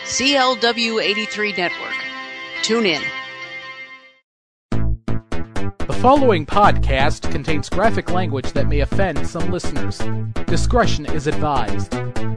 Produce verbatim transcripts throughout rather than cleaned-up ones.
C L W eighty-three Network. Tune in. The following podcast contains graphic language that may offend some listeners. Discretion is advised.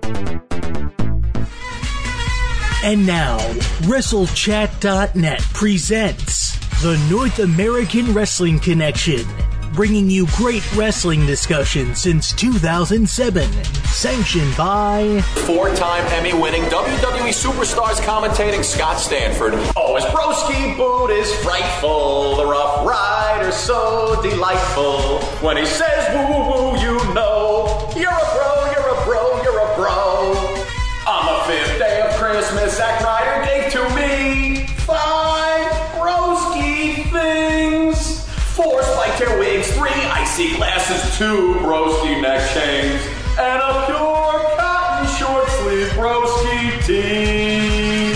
And now, WrestleChat dot net presents the North American Wrestling Connection, bringing you great wrestling discussion since two thousand seven, sanctioned by four-time Emmy-winning W W E superstars commentating Scott Stanford. Oh, his broski boot is frightful, the Rough Rider so delightful. When he says woo woo woo, you know, you're a bro, you're a bro, you're a bro. On the fifth day of Christmas, Zack Ryder gave to me five broski things. Four spike tail wigs, three icy glasses, two broski neck chains, and a pure cotton short sleeve broski tee.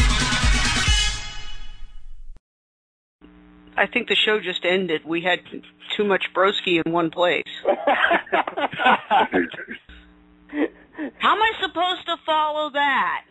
I think the show just ended. We had too much broski in one place. How am I supposed to follow that?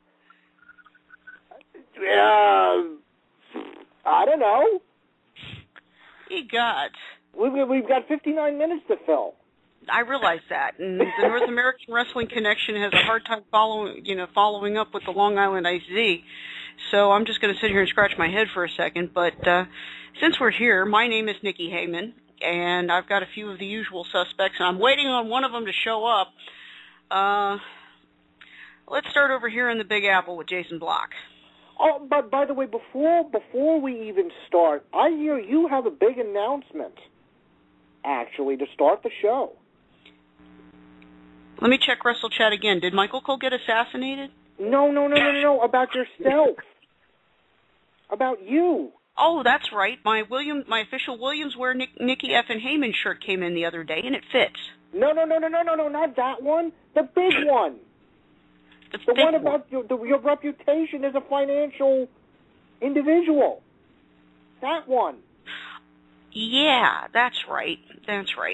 Uh, I don't know. Ye gods. We've, we've got fifty-nine minutes to fill. I realize that, and the North American Wrestling Connection has a hard time following, you know, following up with the Long Island I Z. So I'm just going to sit here and scratch my head for a second. But uh, since we're here, my name is Nikki Heyman, and I've got a few of the usual suspects, and I'm waiting on one of them to show up. Uh, let's start over here in the Big Apple with Jason Block. Oh, but by the way, before before we even start, I hear you have a big announcement, actually, to start the show. Let me check WrestleChat again. Did Michael Cole get assassinated? No, no, no, no, no, no. About yourself. About you. Oh, that's right. My William, my official Williams Wear Nick, Nikki F. and Heyman shirt came in the other day, and it fits. No, no, no, no, no, no, no, not that one. The big one. The, the big one about your, the, your reputation as a financial individual. That one. Yeah, that's right. That's right.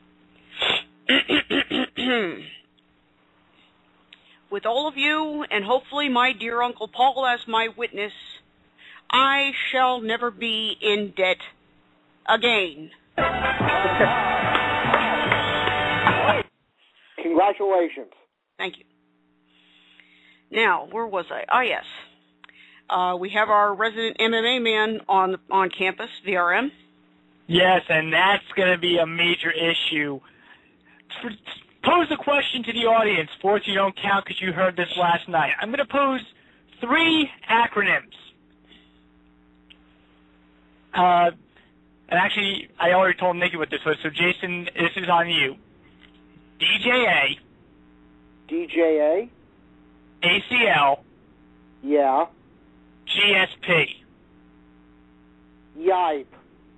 With all of you, and hopefully my dear Uncle Paul as my witness, I shall never be in debt again. Congratulations. Thank you. Now, where was I? Ah, yes. Uh, we have our resident M M A man on on campus, V R M. Yes, and that's going to be a major issue. For, pose a question to the audience. Fourth, you don't count because you heard this last night. I'm going to pose three acronyms. Uh, and actually, I already told Nikki what this was, so Jason, this is on you. D J A. D J A? A C L. Yeah. G S P. Yipe.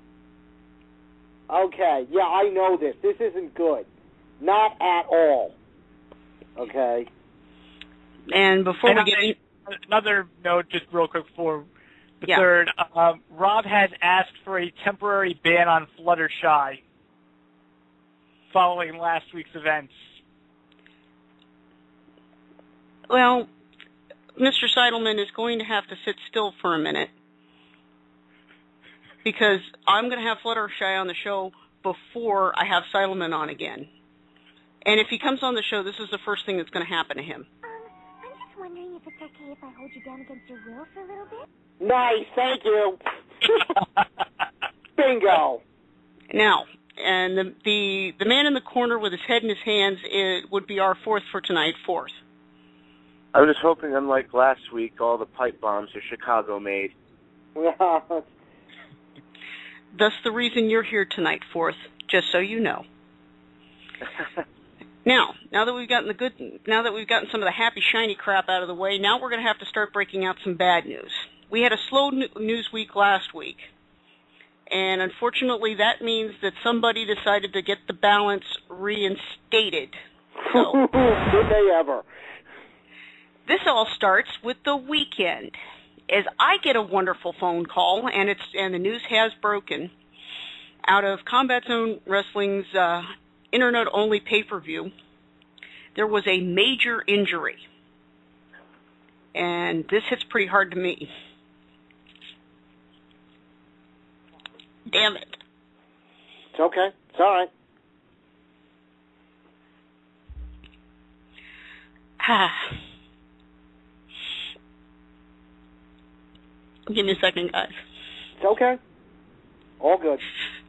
Okay, yeah, I know this. This isn't good. Not at all. Okay. And before and we get in... Another note, just real quick before the yeah. third. Uh, Rob has asked for a temporary ban on Fluttershy following last week's events. Well, Mister Seidelman is going to have to sit still for a minute because I'm going to have Fluttershy on the show before I have Seidelman on again. And if he comes on the show, this is the first thing that's going to happen to him. Um, I'm just wondering if it's okay if I hold you down against your will for a little bit? Nice, thank you. Bingo. Now, and the, the the man in the corner with his head in his hands it would be our fourth for tonight, fourth. I was just hoping, unlike last week, all the pipe bombs are Chicago-made. Thus the reason you're here tonight, fourth, just so you know. Now, now that we've gotten the good, now that we've gotten some of the happy, shiny crap out of the way, now we're going to have to start breaking out some bad news. We had a slow news week last week, and unfortunately that means that somebody decided to get the balance reinstated. So, did they ever? This all starts with the weekend, as I get a wonderful phone call, and it's and the news has broken, out of Combat Zone Wrestling's uh, internet-only pay-per-view. There was a major injury. and this hits pretty hard to me. Damn it. It's okay. It's all right. Ah. Give me a second, guys. It's okay. All good.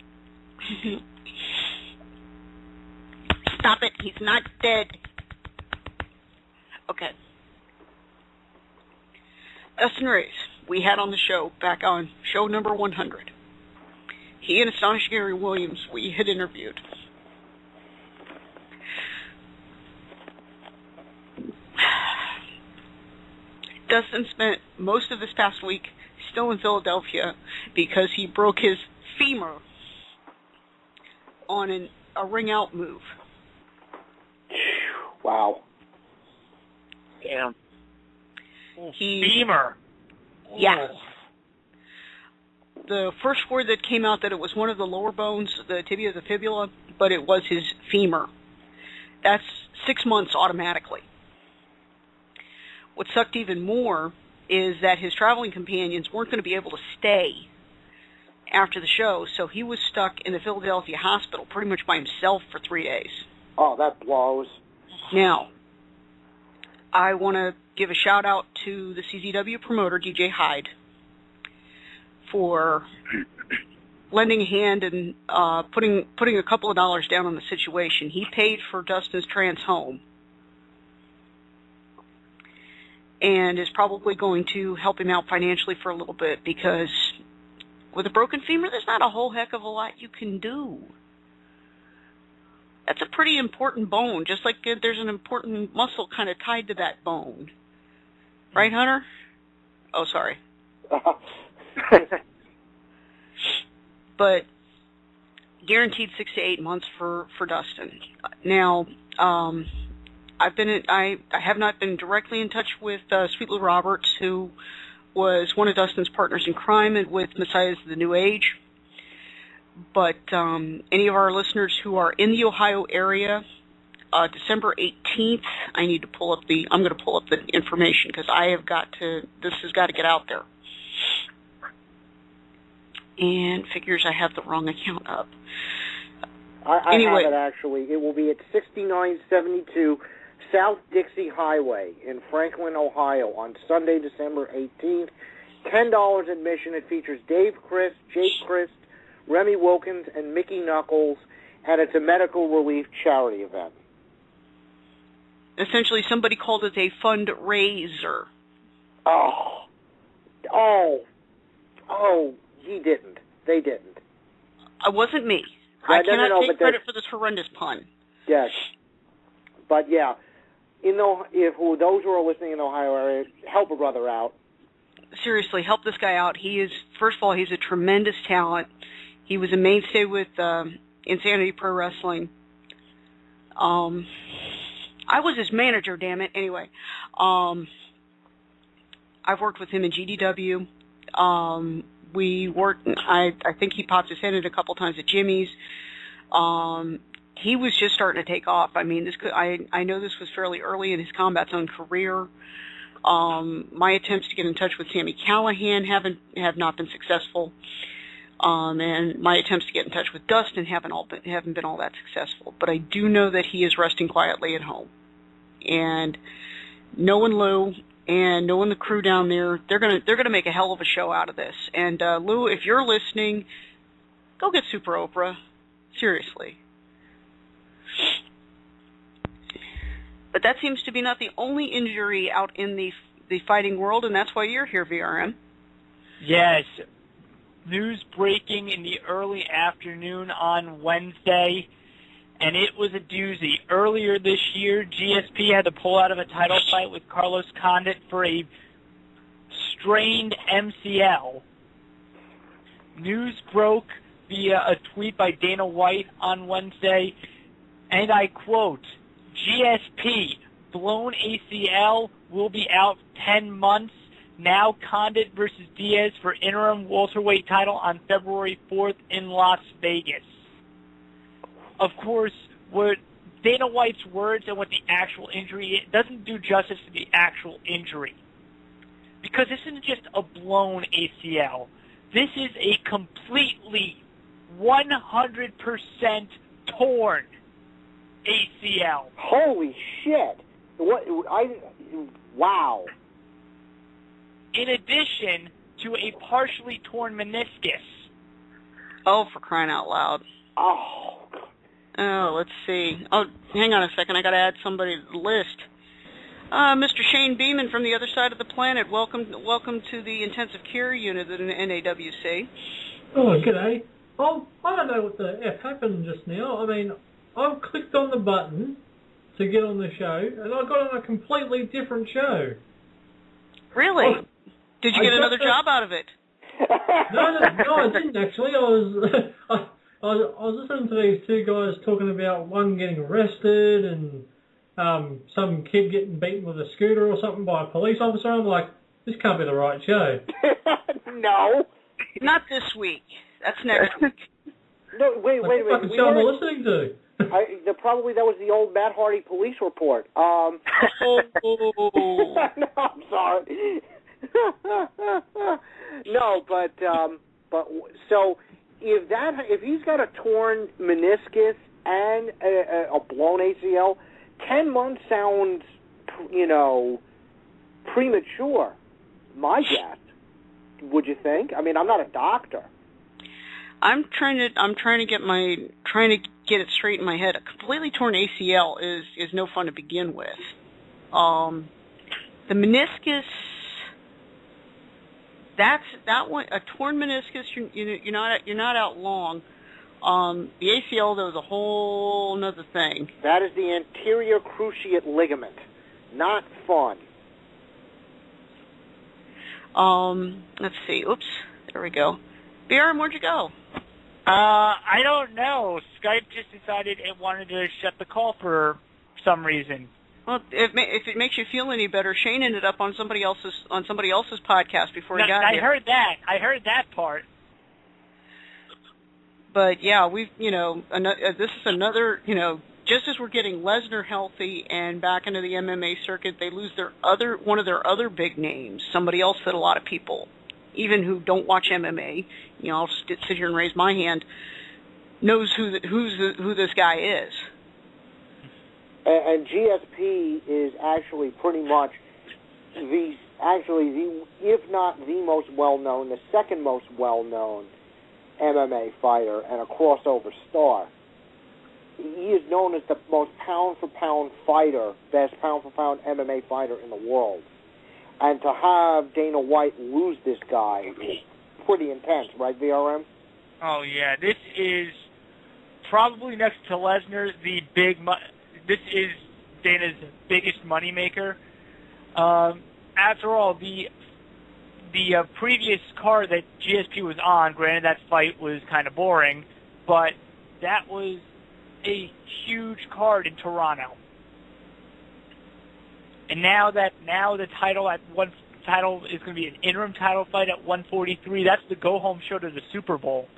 Stop it. He's not dead. Okay. Dustin Reyes, we had on the show back on show number one hundred. He and Astonishing Gary Williams, we had interviewed. Dustin spent most of this past week still in Philadelphia because he broke his femur on an, a ring-out move. Wow. Damn. He, Femur. Yeah. The first word that came out that it was one of the lower bones, the tibia, the fibula, but it was his femur. That's six months automatically. What sucked even more is that his traveling companions weren't going to be able to stay after the show, so he was stuck in the Philadelphia hospital pretty much by himself for three days. Oh, that blows. Now, I want to give a shout out to the C Z W promoter, D J Hyde, for lending a hand and uh, putting putting a couple of dollars down on the situation. He paid for Dustin's trans home and is probably going to help him out financially for a little bit, because with a broken femur, there's not a whole heck of a lot you can do. That's a pretty important bone, just like there's an important muscle kind of tied to that bone. Right, Hunter? Oh, sorry. But guaranteed six to eight months for, for Dustin. Now, um, I've been in, I I have not been directly in touch with uh, Sweet Lou Roberts, who was one of Dustin's partners in crime and with Messiahs of the New Age. But um, any of our listeners who are in the Ohio area, uh, December eighteenth, I need to pull up the. I'm going to pull up the information because I have got to. This has got to get out there. And figures I have the wrong account up. I, I anyway. have it actually. It will be at sixty-nine seventy-two South Dixie Highway in Franklin, Ohio, on Sunday, December eighteenth. ten dollars admission. It features Dave Christ, Jake Christ, Remy Wilkins, and Mickey Knuckles, and it's a medical relief charity event. Essentially, somebody called it a fundraiser. Oh. Oh. Oh, he didn't. They didn't. It wasn't me. Yeah, I no, cannot no, no, take credit for this horrendous pun. Yes. But, yeah, in the, if who, those who are listening in the Ohio area, help a brother out. Seriously, help this guy out. He is, first of all, he's a tremendous talent. He was a mainstay with um, Insanity Pro Wrestling. Um, I was his manager, damn it. Anyway, um, I've worked with him in G D W. Um, we worked, I, I think he popped his head in a couple times at Jimmy's. Um, he was just starting to take off. I mean, this could, I, I know this was fairly early in his Combat Zone career. Um, my attempts to get in touch with Sami Callihan haven't, have not been successful. Um, and my attempts to get in touch with Dustin haven't all been, haven't been all that successful. But I do know that he is resting quietly at home. And knowing Lou and knowing the crew down there, they're gonna they're gonna make a hell of a show out of this. And uh, Lou, if you're listening, go get Super Oprah. Seriously. But that seems to be not the only injury out in the the fighting world, and that's why you're here, V R M. Yes. News breaking in the early afternoon on Wednesday, and it was a doozy. Earlier this year, G S P had to pull out of a title fight with Carlos Condit for a strained M C L. News broke via a tweet by Dana White on Wednesday, and I quote, G S P, blown A C L, will be out ten months. Now Condit versus Diaz for interim welterweight title on February fourth in Las Vegas. Of course, what Dana White's words and what the actual injury is doesn't do justice to the actual injury. because this isn't just a blown A C L. This is a completely one hundred percent torn A C L. Holy shit! What? I wow. In addition to a partially torn meniscus. Oh, for crying out loud! Oh. Oh, let's see. Oh, hang on a second. I got to add somebody to the list. Uh, Mister Shane Beeman from the other side of the planet. Welcome, welcome to the intensive care unit at N A W C. Oh, g'day. Oh, I don't know what the F happened just now. I mean, I clicked on the button to get on the show, and I got on a completely different show. Really? Oh, Did you get another the... job out of it? No, no, no, I didn't actually. I was, I, I was, I was listening to these two guys talking about one getting arrested and um, some kid getting beaten with a scooter or something by a police officer. I'm like, this can't be the right show. No. Not this week. That's next week. No, wait, wait, wait. What the show am I listening to? I, the, probably that was the old Matt Hardy police report. Um, oh. No, I'm sorry. No, but um, but so if that if he's got a torn meniscus and a, a blown A C L, ten months sounds, you know, premature. My guess. Would you think? I mean, I'm not a doctor. I'm trying to I'm trying to get my trying to get it straight in my head. A completely torn A C L is is no fun to begin with. Um, the meniscus. That's that one. A torn meniscus. You're, you're not you're not out long. Um, the A C L though is a whole nother thing. That is the anterior cruciate ligament. Not fun. Um, let's see. Oops. There we go. B R M, where'd you go? Uh, I don't know. Skype just decided it wanted to shut the call for some reason. Well, if, if it makes you feel any better, Shane ended up on somebody else's on somebody else's podcast before no, he got I here. I heard that. I heard that part. But yeah, we've you know an- uh, this is another you know just as we're getting Lesnar healthy and back into the M M A circuit, they lose their other one of their other big names. Somebody else that a lot of people, even who don't watch M M A, you know, I'll sit, sit here and raise my hand, knows who the, who's the, who this guy is. And, and G S P is actually pretty much the actually the if not the most well known, the second most well known M M A fighter and a crossover star. He is known as the most pound for pound fighter, best pound for pound M M A fighter in the world. And to have Dana White lose this guy is pretty intense, right, V R M? Oh, yeah. This is probably next to Lesnar, the big... Mo- this is Dana's biggest moneymaker. Um, after all, the the uh, previous card that G S P was on, granted that fight was kind of boring, but that was a huge card in Toronto. And now that now the title at one title is going to be an interim title fight at one forty-three. That's the go home show to the Super Bowl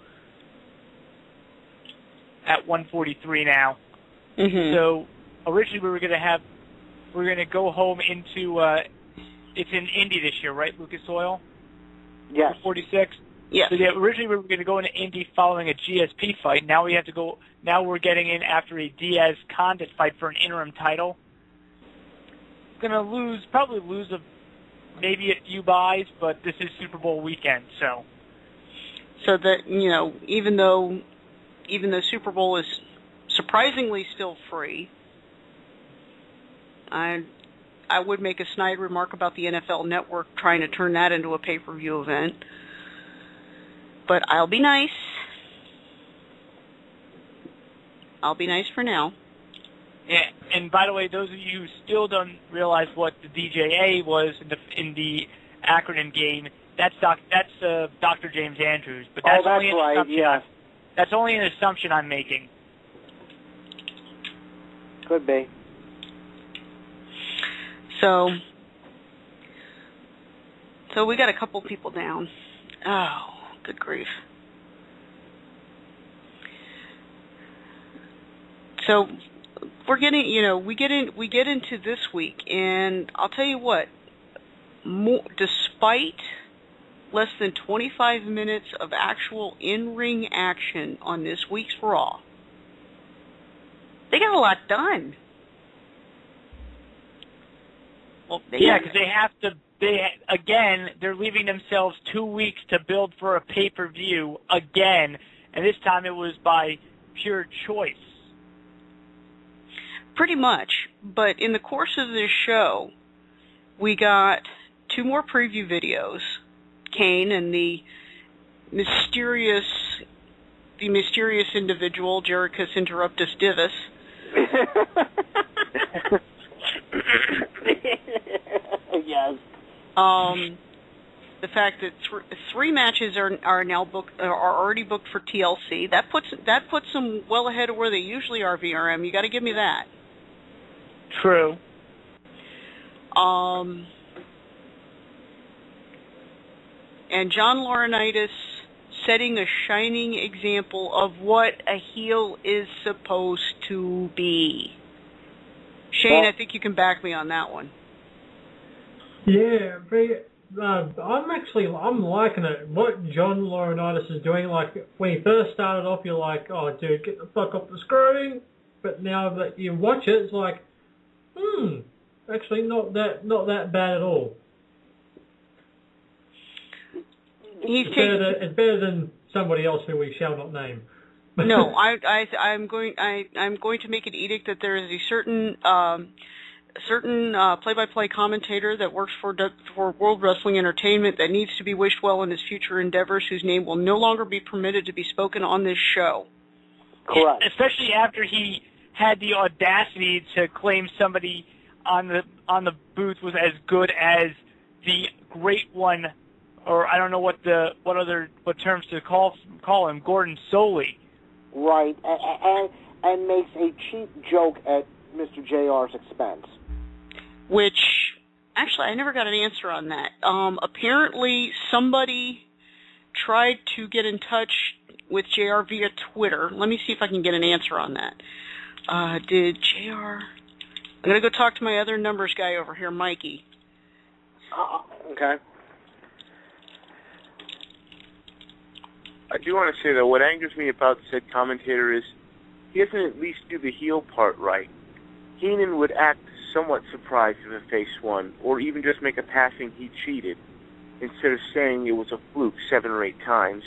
at one forty-three now. Mm-hmm. So originally we were going to have we're going to go home into uh, it's in Indy this year, right, Lucas Oil? Yes. forty-six. Yes. So yeah, originally we were going to go into Indy following a G S P fight. Now we have to go. Now we're getting in after a Diaz Condit fight for an interim title. Going to lose, probably lose a, maybe a few buys, but this is Super Bowl weekend, so. So that, you know, even though, even though Super Bowl is surprisingly still free, I, I would make a snide remark about the N F L Network trying to turn that into a pay-per-view event. But I'll be nice. I'll be nice for now. Yeah, and by the way, those of you who still don't realize what the D J A was in the, in the acronym game, that's doc, that's uh, Doctor James Andrews. But that's oh, that's only an right. assumption. Yeah. That's only an assumption I'm making. Could be. So, so we got a couple people down. Oh, good grief. So we're getting, you know, we get in, we get into this week, and I'll tell you what, more, despite despite less than twenty-five minutes of actual in-ring action on this week's Raw, they got a lot done. Well, they yeah, because they have to. They again, they're leaving themselves two weeks to build for a pay-per-view again, and this time it was by pure choice. Pretty much, but in the course of this show, we got two more preview videos. Kane and the mysterious, the mysterious individual, Jerichus Interruptus Divus. Yes. Um, the fact that th- three matches are are now booked, are already booked for T L C. That puts that puts them well ahead of where they usually are. V R M. You got to give me that. True. Um. And John Laurinaitis setting a shining example of what a heel is supposed to be. Shane, I think you can back me on that one. Yeah, but, uh, I'm actually, I'm liking it. What John Laurinaitis is doing, like, when he first started off, you're like, oh, dude, get the fuck off the screen. But now that you watch it, it's like, hmm, actually not that, not that bad at all. He's it's, taking, better than, it's better than somebody else who we shall not name. No, I, I, I'm going, I, I'm going to make an edict that there is a certain, um, certain uh, play-by-play commentator that works for for World Wrestling Entertainment that needs to be wished well in his future endeavors, whose name will no longer be permitted to be spoken on this show. Correct. Especially after he had the audacity to claim somebody on the on the booth was as good as the great one. Or I don't know what the what other what terms to call call him, Gordon Soley. Right, and, and and makes a cheap joke at Mister J R's expense. Which, actually, I never got an answer on that. Um, apparently, somebody tried to get in touch with J R via Twitter. Let me see if I can get an answer on that. Uh, did J R... I'm going to go talk to my other numbers guy over here, Mikey. Uh, okay. I do want to say, though, what angers me about said commentator is he doesn't at least do the heel part right. Heenan would act somewhat surprised if a face won, or even just make a passing he cheated, instead of saying it was a fluke seven or eight times.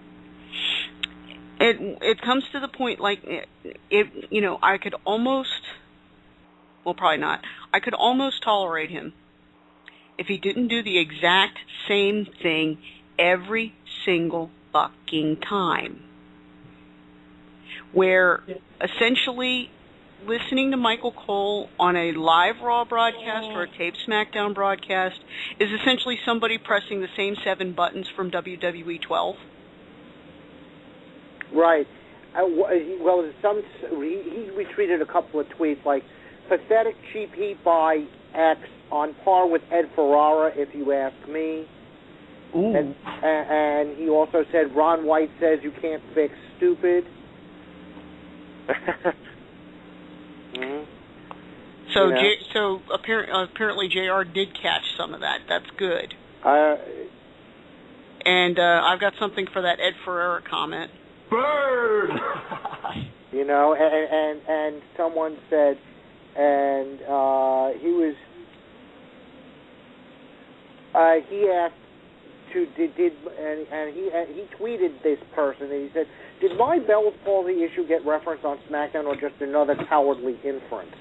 It it comes to the point, like, it, it you know, I could almost, well, probably not, I could almost tolerate him if he didn't do the exact same thing every single fucking time. Where essentially listening to Michael Cole on a live Raw broadcast or a taped SmackDown broadcast is essentially somebody pressing the same seven buttons from W W E twelve. Right. Uh, well, some he, he retweeted a couple of tweets like, pathetic cheap heat by X, on par with Ed Ferrara, if you ask me. Ooh. And, and he also said, Ron White says you can't fix stupid. mm-hmm. So, you know? J, so apparently, apparently J R did catch some of that. That's good. Uh, and uh, I've got something for that Ed Ferrara comment. Bird! You know, and, and and someone said, and uh, he was, uh, he asked to, did, did and, and he and he tweeted this person, and he said, did my Bell's palsy issue get referenced on SmackDown or just another cowardly inference?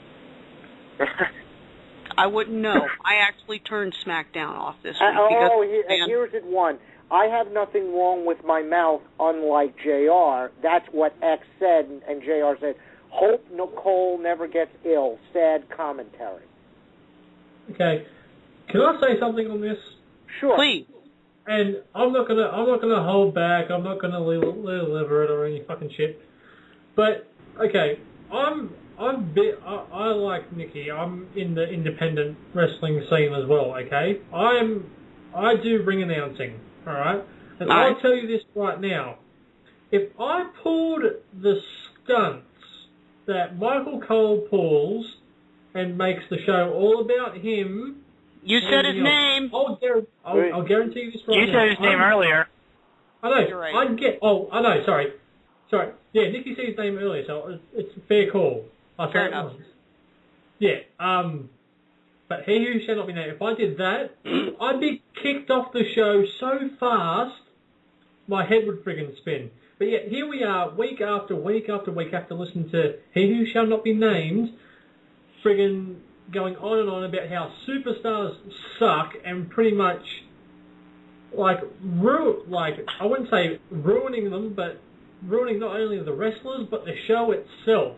I wouldn't know. I actually turned SmackDown off this week. Uh, because oh, here, and here's it one. I have nothing wrong with my mouth, unlike J R. That's what X said, and J R said, hope Nicole never gets ill. Sad commentary. Okay. Can I say something on this? Sure. Please. And I'm not gonna, I'm not gonna hold back. I'm not gonna deliver it or any fucking shit. But okay, I'm, I'm bit, I, I like Nikki. I'm in the independent wrestling scene as well. Okay, I'm, I do ring announcing. All right, and all right. I'll tell you this right now. If I pulled the stunts that Michael Cole pulls and makes the show all about him. You said his else, name. I'll, I'll guarantee you this right You now. said his name I'm, earlier. I know. You're right. I'd get. Oh, I know. Sorry, sorry. Yeah, Nikki said his name earlier, so it's, it's a fair call. I Fair it enough. was. Yeah. Um. But he who shall not be named. If I did that, I'd be kicked off the show so fast, my head would friggin' spin. But yet here we are, week after week after week, after listening to He Who Shall Not Be Named, friggin' going on and on about how superstars suck and pretty much, like, ru- like I wouldn't say ruining them, but ruining not only the wrestlers, but the show itself.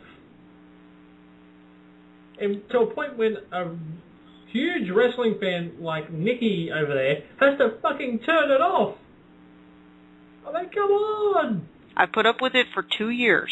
And to a point when a huge wrestling fan like Nikki over there has to fucking turn it off. I mean, come on! I put up with it for two years.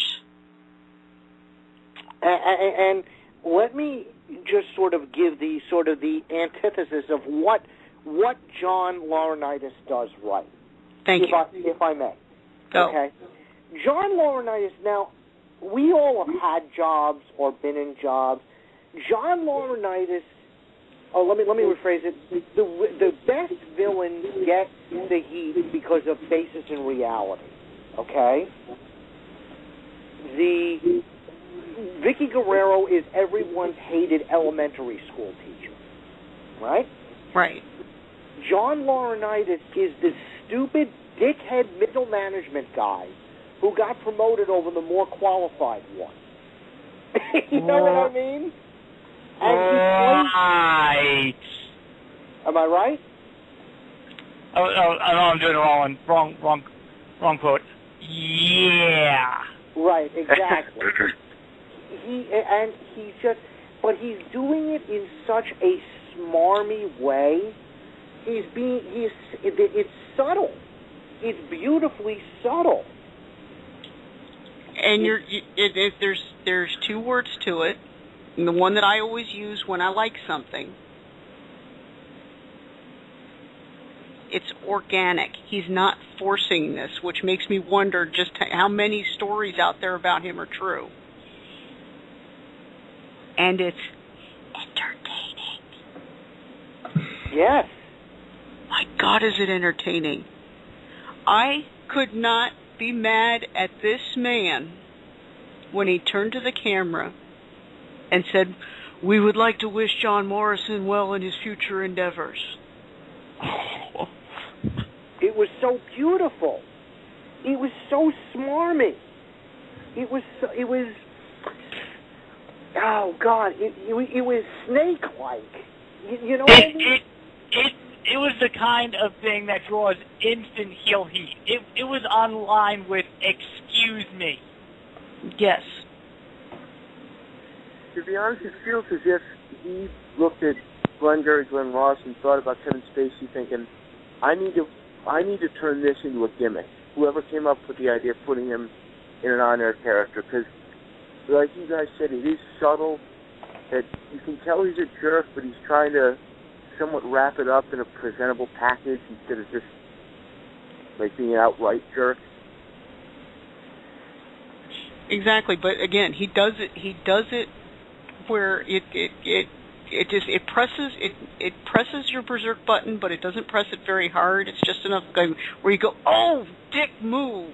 And, and let me just sort of give the sort of the antithesis of what what John Laurinaitis does right. Thank if you. I, if I may. Go. Okay. John Laurinaitis, now, we all have had jobs or been in jobs. John Laurinaitis, oh, let me let me rephrase it. The the best villains get the heat because of basis in reality. Okay? The Vicky Guerrero is everyone's hated elementary school teacher. Right? Right. John Laurinaitis is the stupid, dickhead middle management guy who got promoted over the more qualified one. You know what I mean? And Right. Am I right? Oh, oh, oh, no, I'm doing it wrong. Wrong, wrong, wrong quote. Yeah. Right, exactly. he and he's just, but he's doing it in such a smarmy way. He's being, he's, it, it's subtle. It's beautifully subtle. And you're, you, it, it, there's there's two words to it. And the one that I always use when I like something. It's organic. He's not forcing this, which makes me wonder just how many stories out there about him are true. And it's entertaining. Yes. My God, is it entertaining. I could not be mad at this man when he turned to the camera and said, "We would like to wish John Morrison well in his future endeavors." It was so beautiful. It was so smarmy. It was, so, it was, oh God, it, it, it was snake-like. You, you know what I It, mean? it, it, it was the kind of thing that draws instant heel heat. It, it was on line with "excuse me." Yes. To be honest, it feels as if he looked at Glengarry Glen Ross and thought about Kevin Spacey, thinking, "I need to, I need to turn this into a gimmick." Whoever came up with the idea of putting him in an on-air character, because, like you guys said, it is subtle. That you can tell he's a jerk, but he's trying to somewhat wrap it up in a presentable package instead of just like being an outright jerk. Exactly, but again, he does it. He does it where it it it it just it presses it it presses your berserk button, but it doesn't press it very hard. It's just enough where you go, "Oh, dick move."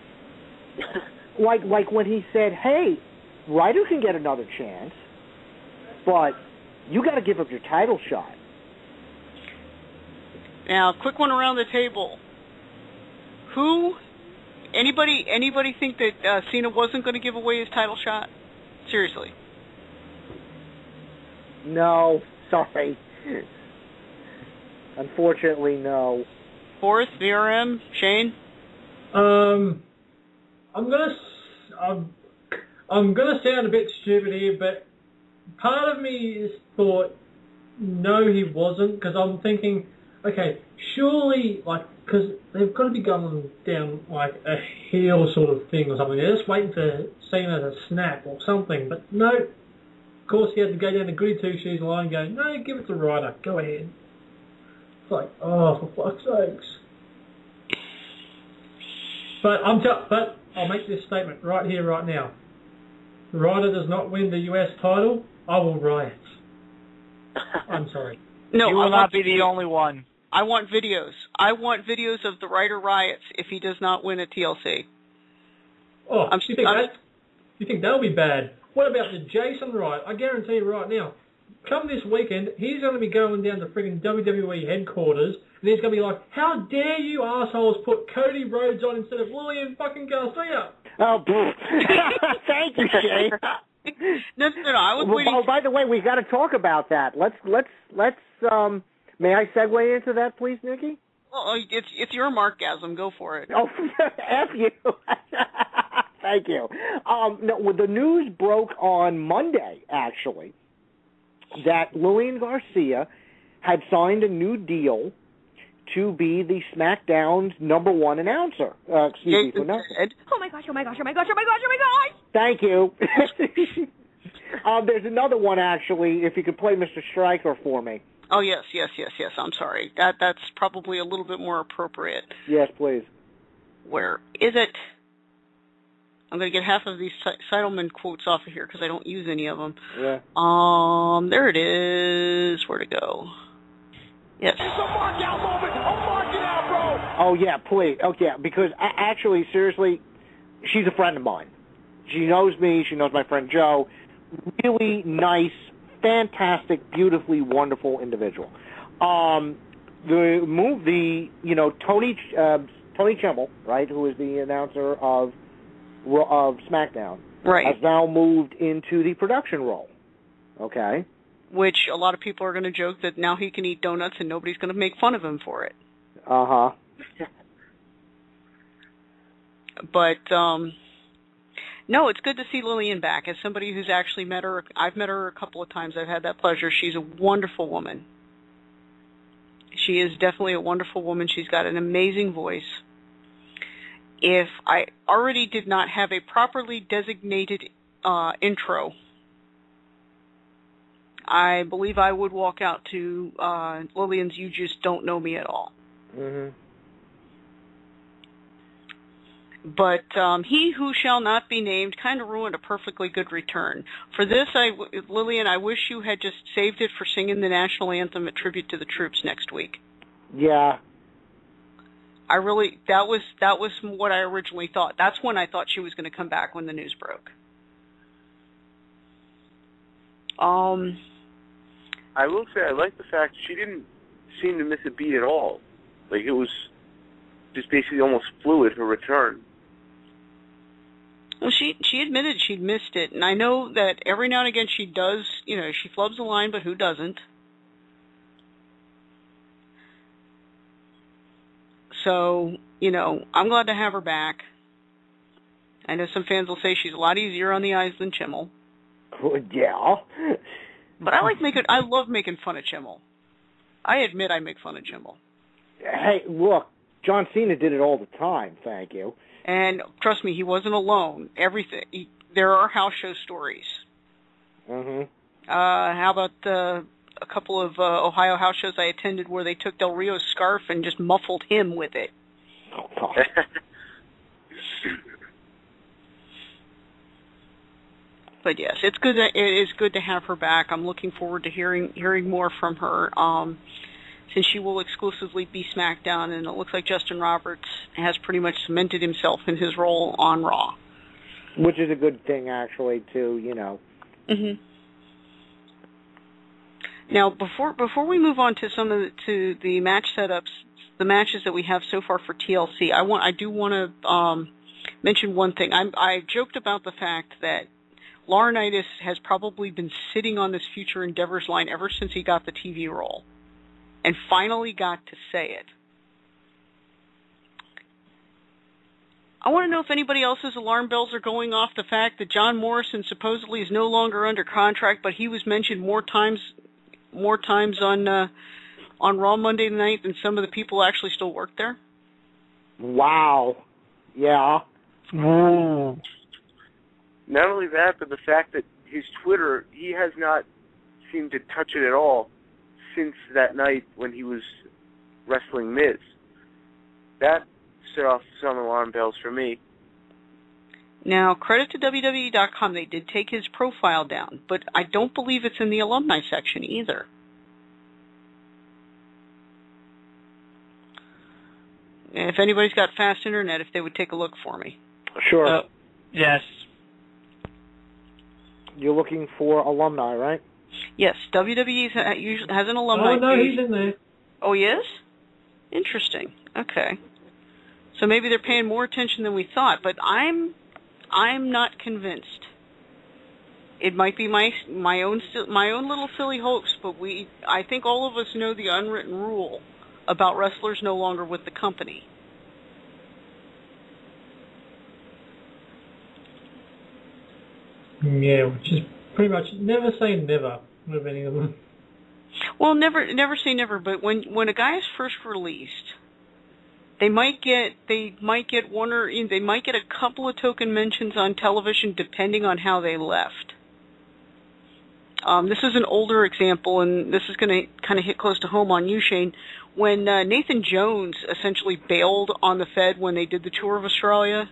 like like when he said, "Hey, Ryder can get another chance, but you got to give up your title shot." Now, quick one around the table. Who? Anybody? Anybody think that uh, Cena wasn't going to give away his title shot? Seriously. No, sorry. Unfortunately, no. Fourth, V R M, Shane. Um, I'm gonna, I'm, I'm gonna sound a bit stupid here, but part of me is thought, no, he wasn't, because I'm thinking, okay, surely, like, because they've got to be going down like a heel sort of thing or something. They're just waiting for Cena to snap or something. But no, of course he had to go down the goody two shoes line and go, no, give it to Ryder. Go ahead. It's like, oh, for fuck's sakes. But I'm t- but I'll make this statement right here, right now. Ryder does not win the U S title, I will riot. I'm sorry. No, you will I not want be the only one. I want videos. I want videos of the Ryder riots if he does not win at T L C. Oh, I'm, you think I'm, that? You think that'll be bad? What about the Jason riot? I guarantee you right now, come this weekend, he's going to be going down to friggin' W W E headquarters, and he's going to be like, "How dare you assholes put Cody Rhodes on instead of Lillian fucking Garcia?" Oh, thank you, Shay. no, no, no, I was well, waiting. Oh, by the way, we got to talk about that. Let's let's let's. Um, may I segue into that, please, Nikki? Well, it's it's your markgasm. Go for it. Oh, F you. Thank you. Um, no, well, the news broke on Monday, actually, that Lillian Garcia had signed a new deal to be the SmackDown's number one announcer. Uh, excuse me for nothing. Oh my gosh, oh my gosh, oh my gosh, oh my gosh, oh my gosh! Thank you. um, there's another one, actually, if you could play Mister Stryker for me. Oh, yes, yes, yes, yes. I'm sorry. That That's probably a little bit more appropriate. Yes, please. Where is it? I'm going to get half of these Seidelman quotes off of here because I don't use any of them. Yeah. Um, there it is. Where to go? Yes. It's a mark out moment. Oh, mark it out, bro. Oh, yeah, please. Oh, yeah, because I, actually, seriously, she's a friend of mine. She knows me. She knows my friend Joe. Really nice, fantastic, beautifully wonderful individual. Um, the move, the, you know, Tony, uh, Tony Chimel, right, who is the announcer of of SmackDown, right, has now moved into the production role. Okay. Which a lot of people are going to joke that now he can eat donuts and nobody's going to make fun of him for it. Uh-huh. But, um, no, it's good to see Lillian back. As somebody who's actually met her, I've met her a couple of times. I've had that pleasure. She's a wonderful woman. She is definitely a wonderful woman. She's got an amazing voice. If I already did not have a properly designated uh, intro, I believe I would walk out to uh, Lillian's You Just Don't Know Me at All. Mm-hmm. But um, He Who Shall Not Be Named kind of ruined a perfectly good return. For this, I, Lillian, I wish you had just saved it for singing the national anthem at Tribute to the Troops next week. Yeah. I really, that was that was what I originally thought. That's when I thought she was going to come back when the news broke. Um, I will say I like the fact she didn't seem to miss a beat at all. Like, it was just basically almost fluid, her return. Well, she she admitted she'd missed it, and I know that every now and again she does, you know, she flubs the line, but who doesn't? So, you know, I'm glad to have her back. I know some fans will say she's a lot easier on the eyes than Chimel. Yeah. But I like making, I love making fun of Chimel. I admit I make fun of Chimel. Hey, look, John Cena did it all the time, thank you. And trust me, he wasn't alone. Everything, he, there are house show stories. Mm-hmm. Uh, how about uh, a couple of uh, Ohio house shows I attended where they took Del Rio's scarf and just muffled him with it. Oh, God. But yes, it's good. To, it is good to have her back. I'm looking forward to hearing hearing more from her. Um, since she will exclusively be SmackDown, and it looks like Justin Roberts has pretty much cemented himself in his role on Raw, which is a good thing, actually. Too, you know. Mm-hmm. Now, before before we move on to some of the, to the match setups, the matches that we have so far for T L C, I want I do want to um, mention one thing. I I joked about the fact that Laurinaitis has probably been sitting on this Future Endeavors line ever since he got the T V role, and finally got to say it. I want to know if anybody else's alarm bells are going off the fact that John Morrison supposedly is no longer under contract, but he was mentioned more times, more times on uh, on Raw Monday night than some of the people who actually still work there. Wow. Yeah. Mm. Not only that, but the fact that his Twitter, he has not seemed to touch it at all since that night when he was wrestling Miz. That set off some alarm bells for me. Now, credit to W W E dot com, they did take his profile down, but I don't believe it's in the alumni section either. if anybody's got fast internet, if they would take a look for me. Sure. Uh, yes. You're looking for alumni, right? Yes, W W E has an alumni Oh, no, page. he's in there. Oh, he is? Interesting. Okay. So maybe they're paying more attention than we thought, but I'm I'm not convinced. It might be my my own my own little silly hopes, but we I think all of us know the unwritten rule about wrestlers no longer with the company. Yeah, which is pretty much never say never with any of them. Well, never never say never, but when when a guy is first released, they might get they might get one or they might get a couple of token mentions on television depending on how they left. Um, this is an older example, and this is going to kind of hit close to home on you, Shane. When uh, Nathan Jones essentially bailed on the Fed when they did the tour of Australia,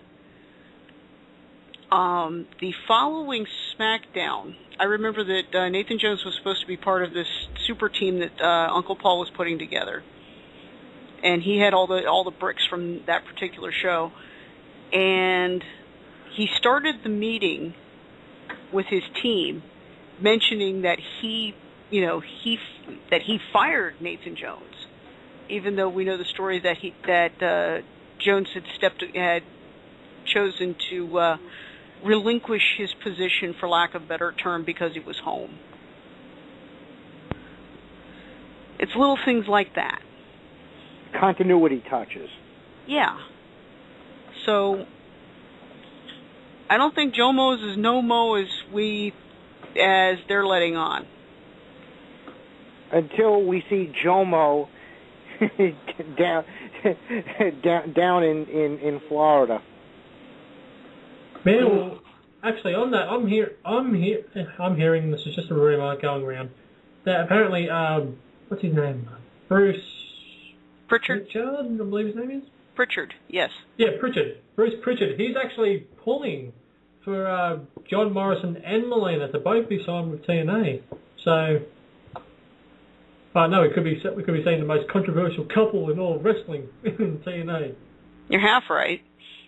um, the following SmackDown, I remember that uh, Nathan Jones was supposed to be part of this super team that uh, Uncle Paul was putting together, and he had all the all the bricks from that particular show, and he started the meeting with his team, mentioning that he, you know, he that he fired Nathan Jones, even though we know the story that he that uh, Jones had stepped had chosen to uh, relinquish his position, for lack of a better term, because he was home. It's little things like that. Continuity touches. Yeah. So I don't think Jomo is as no-mo as we as they're letting on. Until we see Jomo down down down in, in, in Florida. Man, well, actually, on that, I'm here. I'm here. I'm hearing this is just a rumor going around that apparently, um, what's his name? Bruce Pritchard. Pritchard, I believe his name is. Pritchard. Yes. Yeah, Pritchard. Bruce Pritchard. He's actually pulling for uh, John Morrison and Melina to both be signed with T N A. So, I uh, know we could be we could be seeing the most controversial couple in all of wrestling in T N A. You're half right.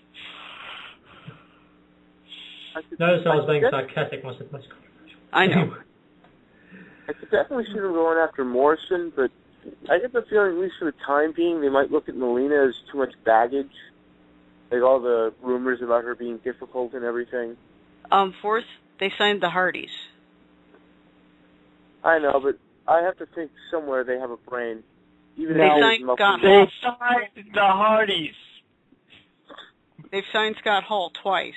Notice I was being sarcastic when I said most controversial. I know. I could definitely see them going after Morrison, but I get the feeling, at least for the time being, they might look at Melina as too much baggage. Like all the rumors about her being difficult and everything. Um, fourth, they signed the Hardys. I know, but I have to think somewhere they have a brain. Even they if signed Scott They Hall. signed the Hardys. They've signed Scott Hall twice.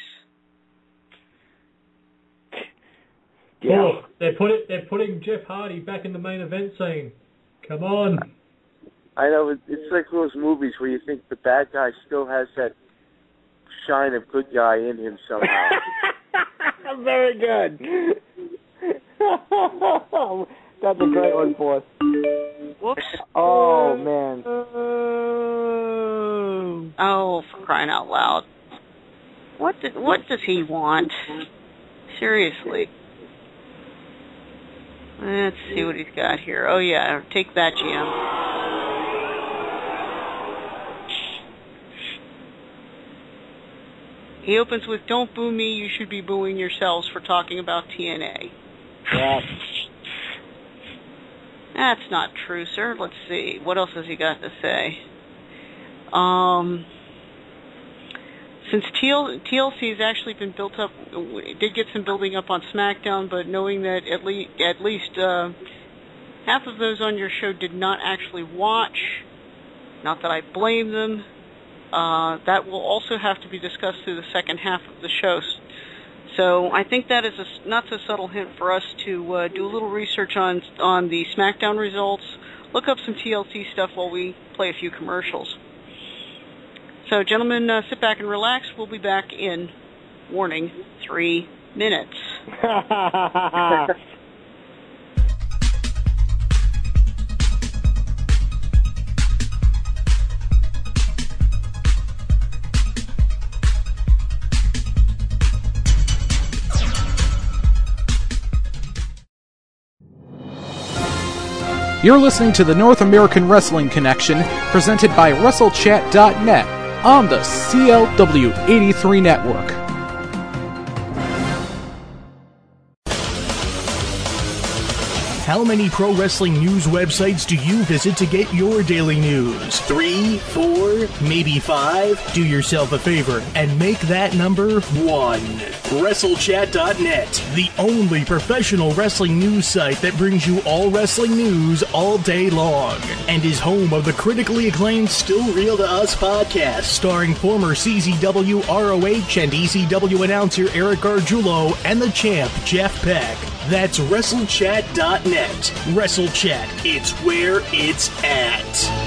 Yeah. Oh, they're put it, they're putting Jeff Hardy back in the main event scene. Come on. I know, it's like those movies where you think the bad guy still has that shine of good guy in him somehow. Very good. That's a great one, boss. Whoops. Oh, man. Oh, for crying out loud. What did, what does he want? Seriously. Let's see what he's got here. Oh, yeah. Take that, G M. He opens with, "Don't boo me, you should be booing yourselves for talking about T N A. Yeah. That's not true, sir. Let's see. What else has he got to say? Um... Since T L C has actually been built up, it did get some building up on SmackDown, but knowing that at, le- at least uh, half of those on your show did not actually watch, not that I blame them, uh, that will also have to be discussed through the second half of the show. So I think that is a not so subtle hint for us to uh, do a little research on, on the SmackDown results, look up some T L C stuff while we play a few commercials. So, gentlemen, uh, sit back and relax. We'll be back in, warning, three minutes. You're listening to the North American Wrestling Connection, presented by Wrestle Chat dot net on the C L W eighty-three Network. How many pro wrestling news websites do you visit to get your daily news? Three, four, maybe five? Do yourself a favor and make that number one. Wrestle Chat dot net, the only professional wrestling news site that brings you all wrestling news all day long, and is home of the critically acclaimed Still Real to Us podcast, starring former C Z W, R O H, and E C W announcer Eric Gargiulo and the champ Jeff Beck. That's Wrestle Chat dot net. Wrestle Chat, it's where it's at.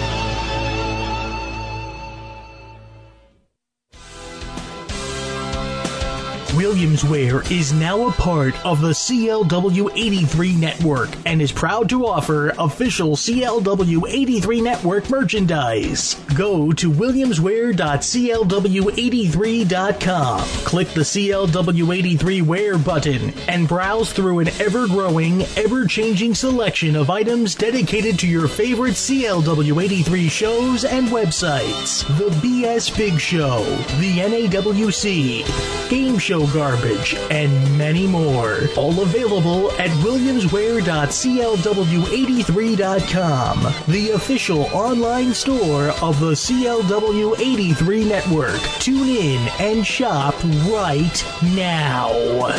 Williamswear is now a part of the C L W eighty-three Network and is proud to offer official C L W eighty-three Network merchandise. Go to williamswear dot c l w eighty-three dot com, click the C L W eighty-three Wear button, and browse through an ever-growing, ever-changing selection of items dedicated to your favorite C L W eighty-three shows and websites. The B S Big Show, the N A W C, Game Show Garbage, and many more. All available at williamswear dot c l w eighty-three dot com, the official online store of the C L W eighty-three Network. Tune in and shop right now.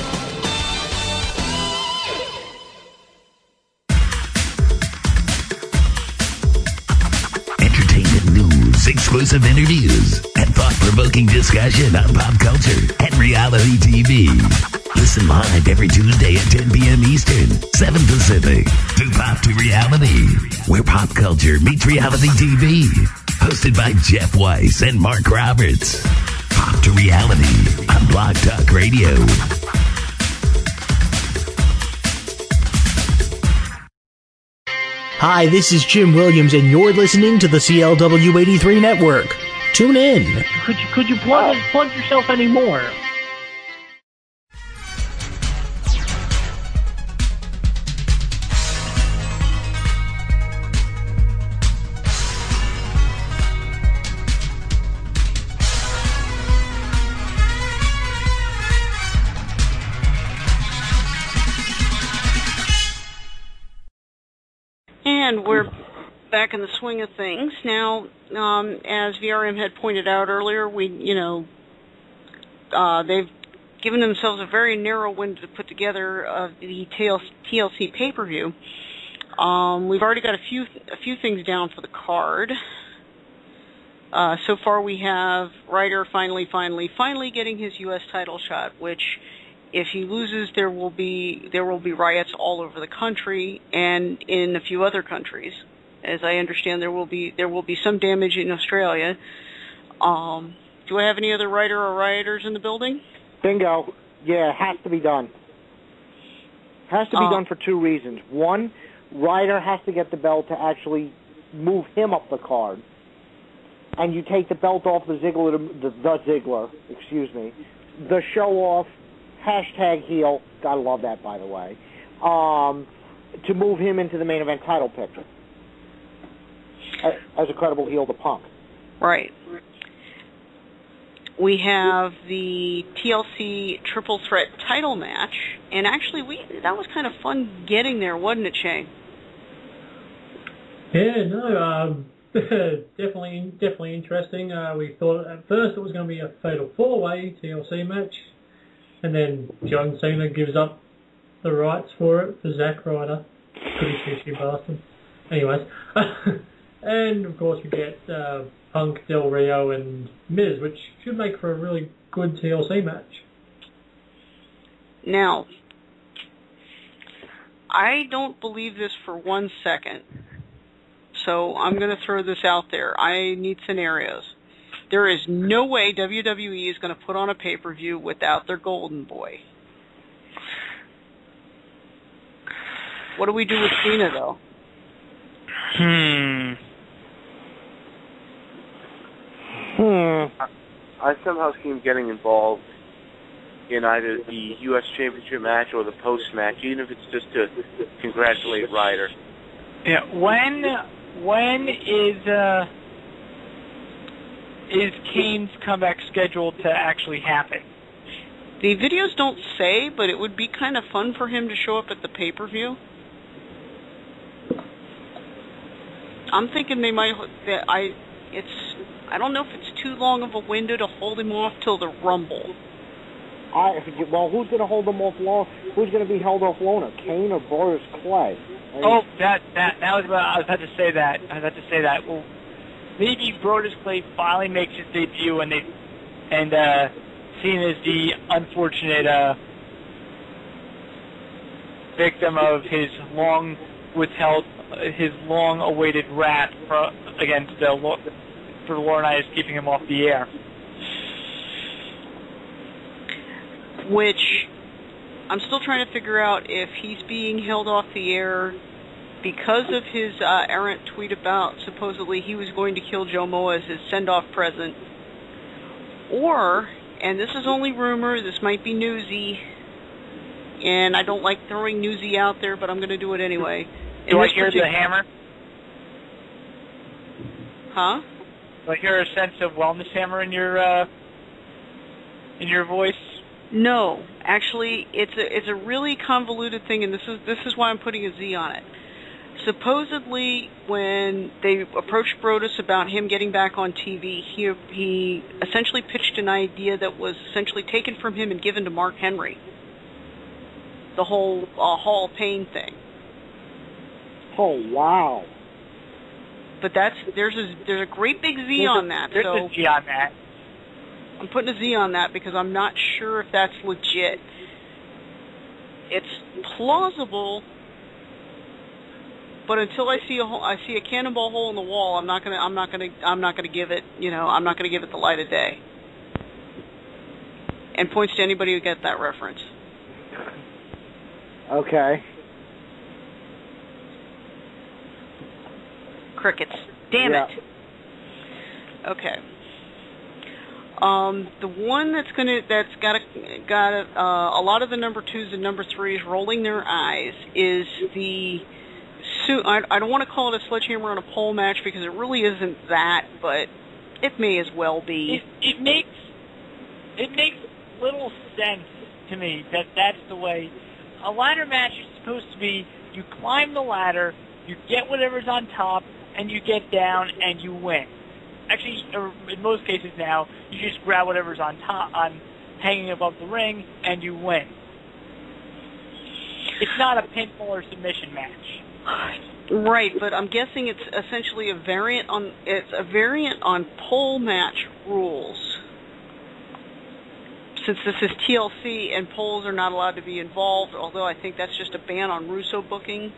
Entertainment news, exclusive interviews, and thought-provoking discussion on pop culture and reality T V. Listen live every Tuesday at ten p.m. Eastern, seven Pacific, to Pop to Reality, where pop culture meets reality T V. Hosted by Jeff Weiss and Mark Roberts. Pop to Reality on Blog Talk Radio. Hi, this is Jim Williams, and you're listening to the C L W eighty-three Network. Tune in. Could you, could you plug, plug yourself any more? And we're back in the swing of things. Now, um, as V R M had pointed out earlier, we, you know, uh, they've given themselves a very narrow window to put together uh, the T L C pay-per-view. Um, we've already got a few a few things down for the card. Uh, so far, we have Ryder finally, finally, finally getting his U S title shot, which, if he loses, there will be there will be riots all over the country and in a few other countries. As I understand, there will be there will be some damage in Australia. Um, do I have any other writer or rioters in the building? Bingo. Yeah, it has to be done. Has to be Uh, done for two reasons. One, Ryder has to get the belt to actually move him up the card. And you take the belt off the Ziggler, the, the Ziggler, excuse me, the show off, hashtag heel, gotta love that, by the way, um, to move him into the main event title picture as a credible heel to Punk. Right. We have the T L C Triple Threat title match, and actually, we that was kind of fun getting there, wasn't it, Shane? Yeah, no, um, definitely, definitely interesting. Uh, we thought at first it was going to be a fatal four-way T L C match, and then John Cena gives up the rights for it for Zack Ryder. Pretty fishy bastard. Anyways, and of course we get uh, Punk, Del Rio, and Miz, which should make for a really good T L C match. Now, I don't believe this for one second, so I'm going to throw this out there. I need scenarios. There is no way W W E is going to put on a pay-per-view without their golden boy. What do we do with Cena, though? Hmm. Hmm. I, I somehow see him getting involved in either the U S Championship match or the post-match, even if it's just to congratulate Ryder. Yeah. When when is uh, is Kane's comeback scheduled to actually happen? The videos don't say, but it would be kind of fun for him to show up at the pay-per-view. I'm thinking they might. That I. It's. I don't know if it's too long of a window to hold him off till the Rumble. I well, who's going to hold him off long? Who's going to be held off longer, Kane or Boris Clay? I mean, oh, that that that was about, I was about to say that. I was about to say that. Well, maybe Brodus Clay finally makes his debut, and they and uh, seen as the unfortunate uh, victim of his long withheld, his long-awaited wrath for, against uh, for Laurinaitis keeping him off the air. Which I'm still trying to figure out if he's being held off the air because of his uh, errant tweet about supposedly he was going to kill Joe Moa as his send-off present, or, and this is only rumor, this might be newsy, and I don't like throwing newsy out there, but I'm going to do it anyway. Do In I this hear particular- the hammer? Huh? Do I hear a sense of wellness hammer in your uh, in your voice? No, actually, it's a it's a really convoluted thing, and this is this is why I'm putting a Z on it. Supposedly, when they approached Brodus about him getting back on T V, he he essentially pitched an idea that was essentially taken from him and given to Mark Henry. The whole uh, Hall of Pain thing. Oh wow! But that's there's a there's a great big Z There's on a, that. There's so a Z on that. I'm putting a Z on that because I'm not sure if that's legit. It's plausible, but until I see a hole, I see a cannonball hole in the wall, I'm not gonna I'm not gonna I'm not gonna give it you know I'm not gonna give it the light of day. And points to anybody who gets that reference. Okay. Crickets. Damn yeah. it. Okay. Um, the one that's gonna that's got a, got a, uh, a lot of the number twos and number threes rolling their eyes is the su- I, I don't want to call it a sledgehammer on a pole match because it really isn't that, but it may as well be. It, it makes it makes little sense to me that that's the way a ladder match is supposed to be. You climb the ladder, you get whatever's on top, and you get down and you win. Actually, in most cases now, you just grab whatever's on top, on hanging above the ring, and you win. It's not a pinfall or submission match. Right, but I'm guessing it's essentially a variant on it's a variant on pole match rules. Since this is T L C and poles are not allowed to be involved, although I think that's just a ban on Russo booking.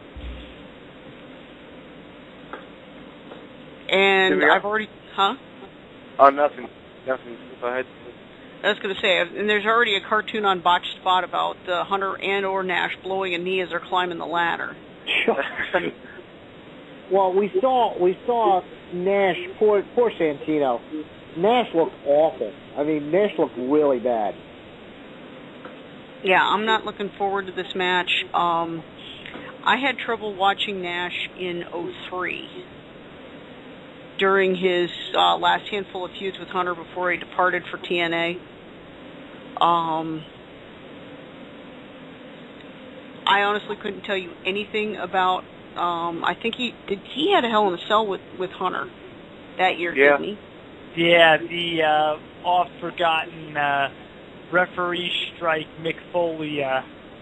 And I've already, huh? Oh, nothing, nothing. Go ahead. I was going to say, and there's already a cartoon on Botched Spot about uh, Hunter and or Nash blowing a knee as they're climbing the ladder. Well, we saw we saw Nash, poor poor Santino. Nash looked awful. I mean, Nash looked really bad. Yeah, I'm not looking forward to this match. Um, I had trouble watching Nash in oh three. During his uh, last handful of feuds with Hunter before he departed for T N A. Um, I honestly couldn't tell you anything about, um, I think he, did he had a Hell in a Cell with, with Hunter that year, yeah. didn't he? Yeah, the uh, oft-forgotten uh, referee strike Mick Foley uh,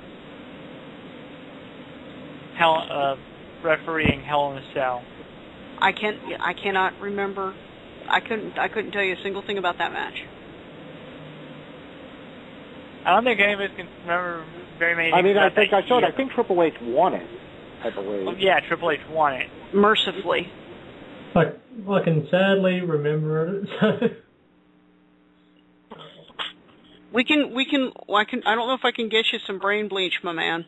hell, uh, refereeing Hell in a Cell. I can't. I cannot remember. I couldn't. I couldn't tell you a single thing about that match. I don't think any of us can remember very many. I mean, I think I saw it. year. I think Triple H won it. I believe. Oh, yeah, Triple H won it mercifully. I, I can sadly remember it. we can. We can. I can. I don't know if I can get you some brain bleach, my man.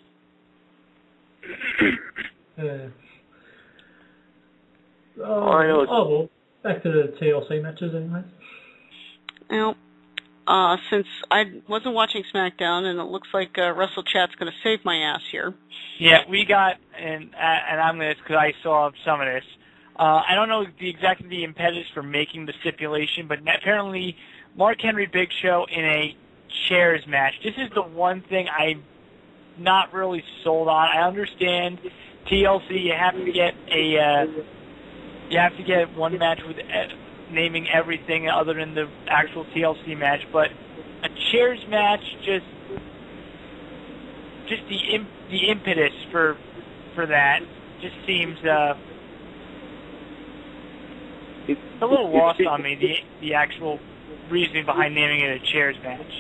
yeah. Oh, oh, I know. oh, well, back to the T L C matches anyway. Well, uh, since I wasn't watching SmackDown, and it looks like uh, WrestleChat's going to save my ass here. Yeah, we got, and and I'm going to, because I saw some of this. Uh, I don't know the exactly the impetus for making the stipulation, but apparently Mark Henry Big Show in a chairs match. This is the one thing I'm not really sold on. I understand T L C. You have to get a, uh, you have to get one match with uh, naming everything other than the actual T L C match, but a chairs match just, just the imp, the impetus for for that just seems. Uh, It's a little lost on me, the the actual reasoning behind naming it a chairs match.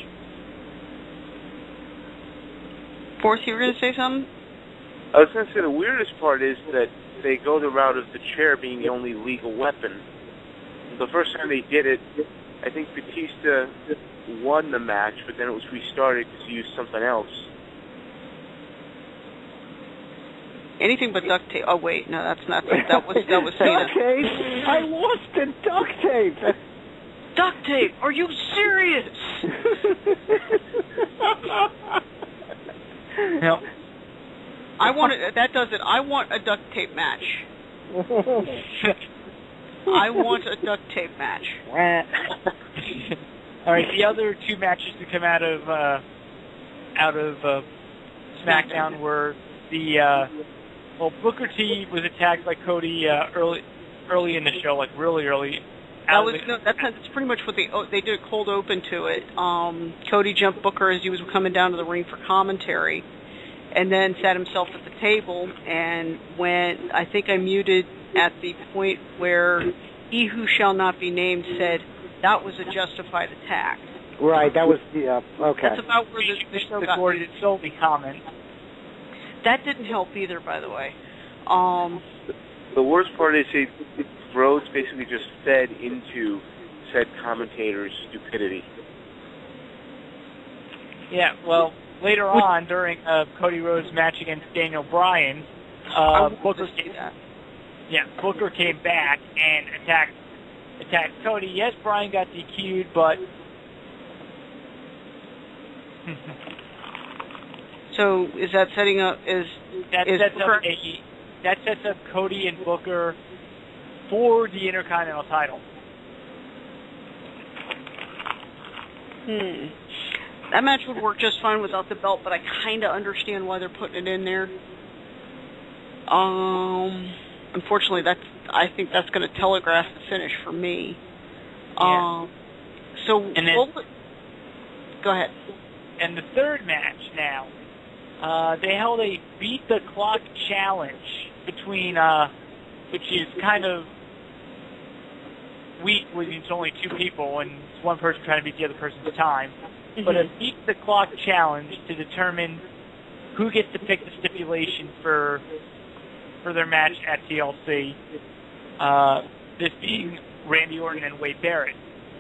Fourth, you were going to say something? I was going to say the weirdest part is that they go the route of the chair being the only legal weapon. The first time they did it, I think Batista won the match, but then it was restarted to use something else. Anything but duct tape. Oh wait, no, that's not. That was that was Cena. Duct tape. I lost the duct tape. Duct tape. Are you serious? No. I want it. That does it. I want a duct tape match. I want a duct tape match. All right. The other two matches to come out of uh, out of uh, SmackDown were the. Uh, Well, Booker T was attacked by Cody uh, early, early in the show, like really early. That was no, that's that's pretty much what they oh, they did a cold open to it. Um, Cody jumped Booker as he was coming down to the ring for commentary, and then sat himself at the table. And when I think I muted at the point where he who shall not be named said that was a justified attack. Right, that was the uh, okay. That's about where the, the show the got. Gordon Solby comment. That didn't help either, by the way. Um, the worst part is he, Rhodes basically just fed into said commentator's stupidity. Yeah, well, later on during uh, Cody Rhodes' match against Daniel Bryan, uh, Booker came, yeah, Booker came back and attacked attacked Cody. Yes, Bryan got D Q'd, but. So is that setting up? Is that is sets Booker, up a, that sets up Cody and Booker for the Intercontinental title? Hmm. That match would work just fine without the belt, but I kind of understand why they're putting it in there. Um, unfortunately, that's I think that's going to telegraph the finish for me. Yeah. Um, so and then, we'll, go ahead. And the third match now. Uh, they held a beat the clock challenge between, uh, which is kind of weak when it's only two people and it's one person trying to beat the other person's time. Mm-hmm. But a beat the clock challenge to determine who gets to pick the stipulation for for their match at T L C. Uh, this being Randy Orton and Wade Barrett.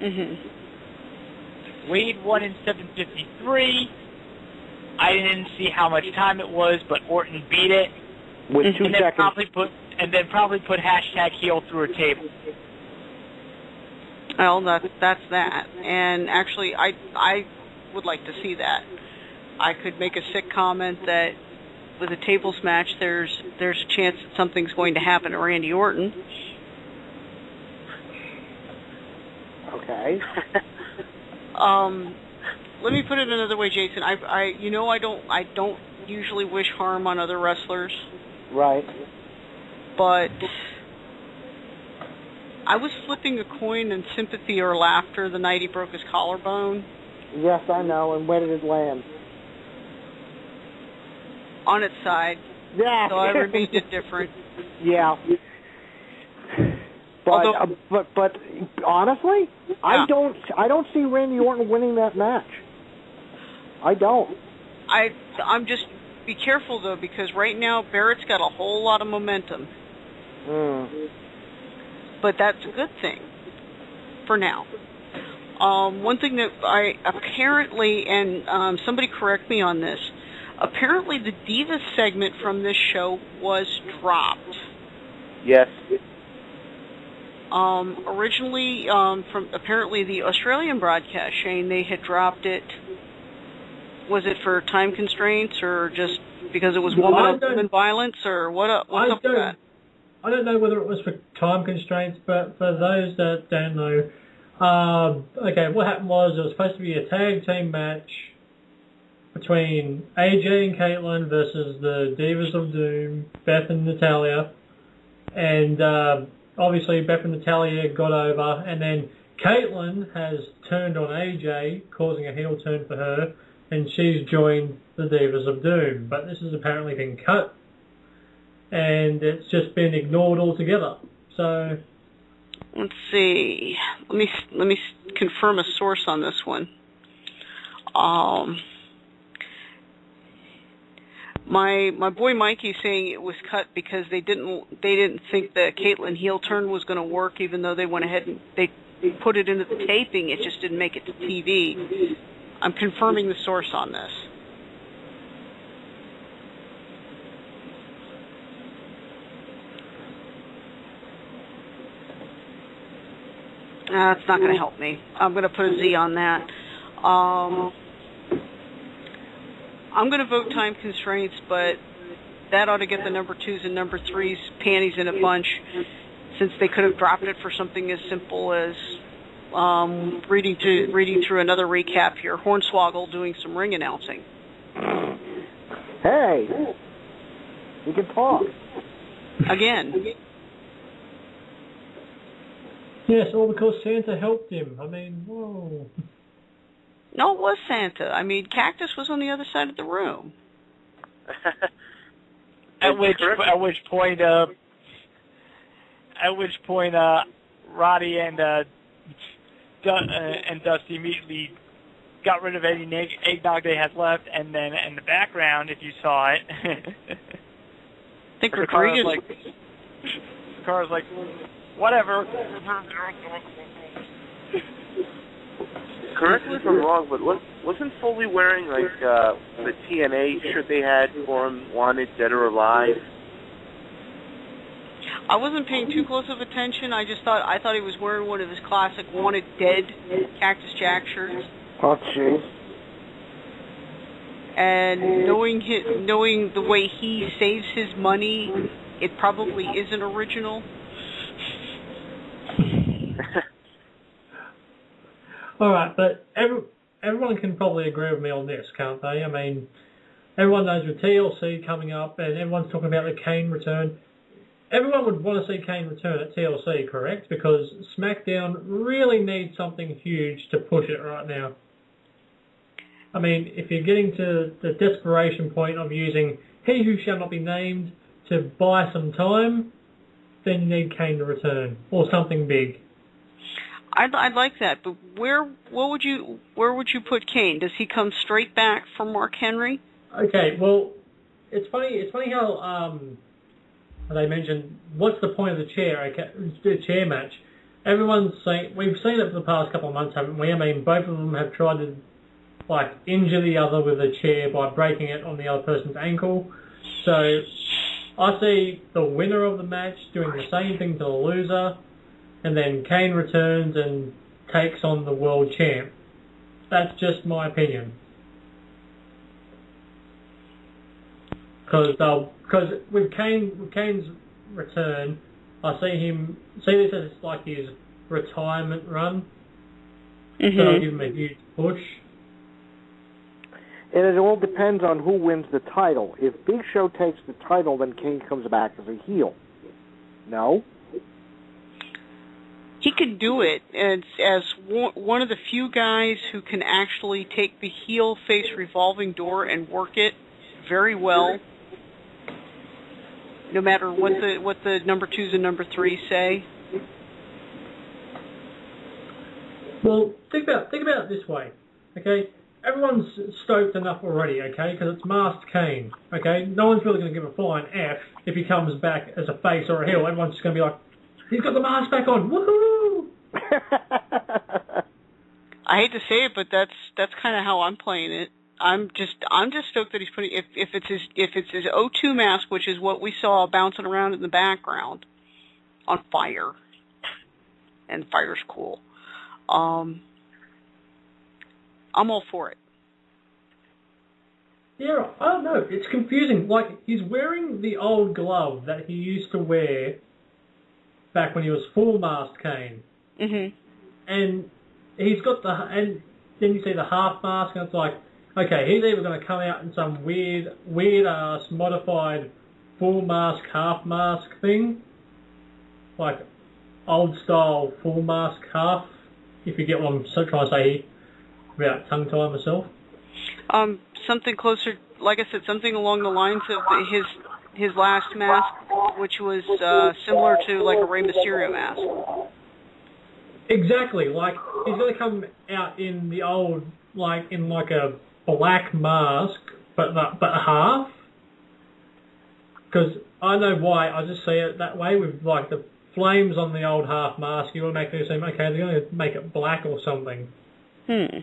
Mm-hmm. Wade won in seven fifty-three. I didn't see how much time it was, but Orton beat it. With two and then seconds. Probably put, and then probably put hashtag heel through a table. Well, that's, that's that. And actually, I, I would like to see that. I could make a sick comment that with a tables match, there's there's a chance that something's going to happen to Randy Orton. Okay. um... Let me put it another way, Jason. I, I, you know, I don't, I don't usually wish harm on other wrestlers. Right. But I was flipping a coin in sympathy or laughter the night he broke his collarbone. Yes, I know. And where did it land? On its side. Yeah. So I remained indifferent. Yeah. But, Although, uh, but but honestly, yeah. I don't I don't see Randy Orton winning that match. I don't. I I'm just be careful though, because right now Barrett's got a whole lot of momentum. Mm. But that's a good thing for now. Um, one thing that I apparently, and um, somebody correct me on this, apparently the Divas segment from this show was dropped. Yes. Um, originally, um, from apparently the Australian broadcast, Shane, they had dropped it. Was it for time constraints or just because it was Well, woman on woman violence, or what? Uh, what's I up with don't, that? I don't know whether it was for time constraints, but for those that don't know, um, okay, what happened was it was supposed to be a tag team match between A J and Caitlyn versus the Divas of Doom, Beth and Natalya, and uh, obviously Beth and Natalya got over, and then Caitlyn has turned on A J, causing a heel turn for her, and she's joined the Divas of Doom. But this has apparently been cut, and it's just been ignored altogether. So, let's see. Let me let me confirm a source on this one. Um, my my boy Mikey's saying it was cut because they didn't they didn't think the Caitlyn heel turn was going to work, even though they went ahead and they put it into the taping. It just didn't make it to T V. I'm confirming the source on this. That's not going to help me. I'm going to put a Z on that. Um, I'm going to vote time constraints, but that ought to get the number twos and number threes panties in a bunch, since they could have dropped it for something as simple as um, reading to reading through another recap here. Hornswoggle doing some ring announcing. Hey, you can talk again. Yes, all because Santa helped him. I mean, whoa. No, it was Santa. I mean, Cactus was on the other side of the room. at which at which point, uh, at which point, uh, Roddy and uh, Du- uh, and Dusty immediately got rid of any neg- eggnog they had left, and then in the background, if you saw it, I think Rodriguez like, Car's like, whatever. Correct me if I'm wrong, but was, wasn't Foley wearing like uh, the T N A shirt they had for him, Wanted, Dead or Alive? I wasn't paying too close of attention. I just thought I thought he was wearing one of his classic Wanted Dead Cactus Jack shirts. Oh, jeez. And knowing his, knowing the way he saves his money, it probably isn't original. All right, but every, everyone can probably agree with me on this, can't they? I mean, everyone knows with T L C coming up, and everyone's talking about the Kane return. Everyone would want to see Kane return at T L C, correct? Because SmackDown really needs something huge to push it right now. I mean, if you're getting to the desperation point of using He Who Shall Not Be Named to buy some time, then you need Kane to return, or something big. I'd, I'd like that, but where what would you where would you put Kane? Does he come straight back from Mark Henry? Okay, well, it's funny. It's funny how um, they mentioned what's the point of the chair? Okay, the chair match. Everyone's saying we've seen it for the past couple of months, haven't we? I mean, both of them have tried to like injure the other with a chair by breaking it on the other person's ankle. So I see the winner of the match doing the same thing to the loser. And then Kane returns and takes on the world champ. That's just my opinion. Because because with Kane with Kane's return, I see him see this as like his retirement run. Mm-hmm. So I'll give him a huge push. And it all depends on who wins the title. If Big Show takes the title, then Kane comes back as a heel. No? He could do it as as one of the few guys who can actually take the heel face revolving door and work it very well, no matter what the what the number twos and number threes say. Well, think about think about it this way, okay? Everyone's stoked enough already, okay? Because it's Masked Kane, okay? No one's really going to give a flying F if he comes back as a face or a heel. Everyone's just going to be like, he's got the mask back on. Woohoo! I hate to say it, but that's that's kind of how I'm playing it. I'm just I'm just stoked that he's putting if if it's his if it's his O two mask, which is what we saw bouncing around in the background, on fire. and fire's cool. Um, I'm all for it. Yeah, I don't know. It's confusing. Like, he's wearing the old glove that he used to wear back when he was full masked Kane. Mm-hmm. And he's got the... And then you see the half mask, and it's like, okay, he's either going to come out in some weird, weird-ass, modified full mask, half mask thing. Like, old-style full mask half, if you get what I'm so trying to say without tongue-tying myself. Um, something closer, like I said, something along the lines of his his last mask, which was uh, similar to like a Rey Mysterio mask. Exactly, like he's going to come out in the old, like in like a black mask, but not, but half. Because I know why. I just see it that way with like the flames on the old half mask. You want to make it seem okay. They're going to make it black or something. Hmm.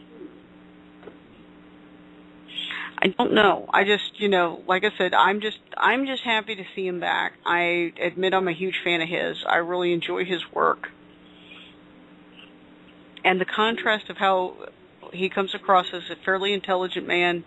I don't know. I just, you know, like I said, I'm just, I'm just happy to see him back. I admit I'm a huge fan of his. I really enjoy his work, and the contrast of how he comes across as a fairly intelligent man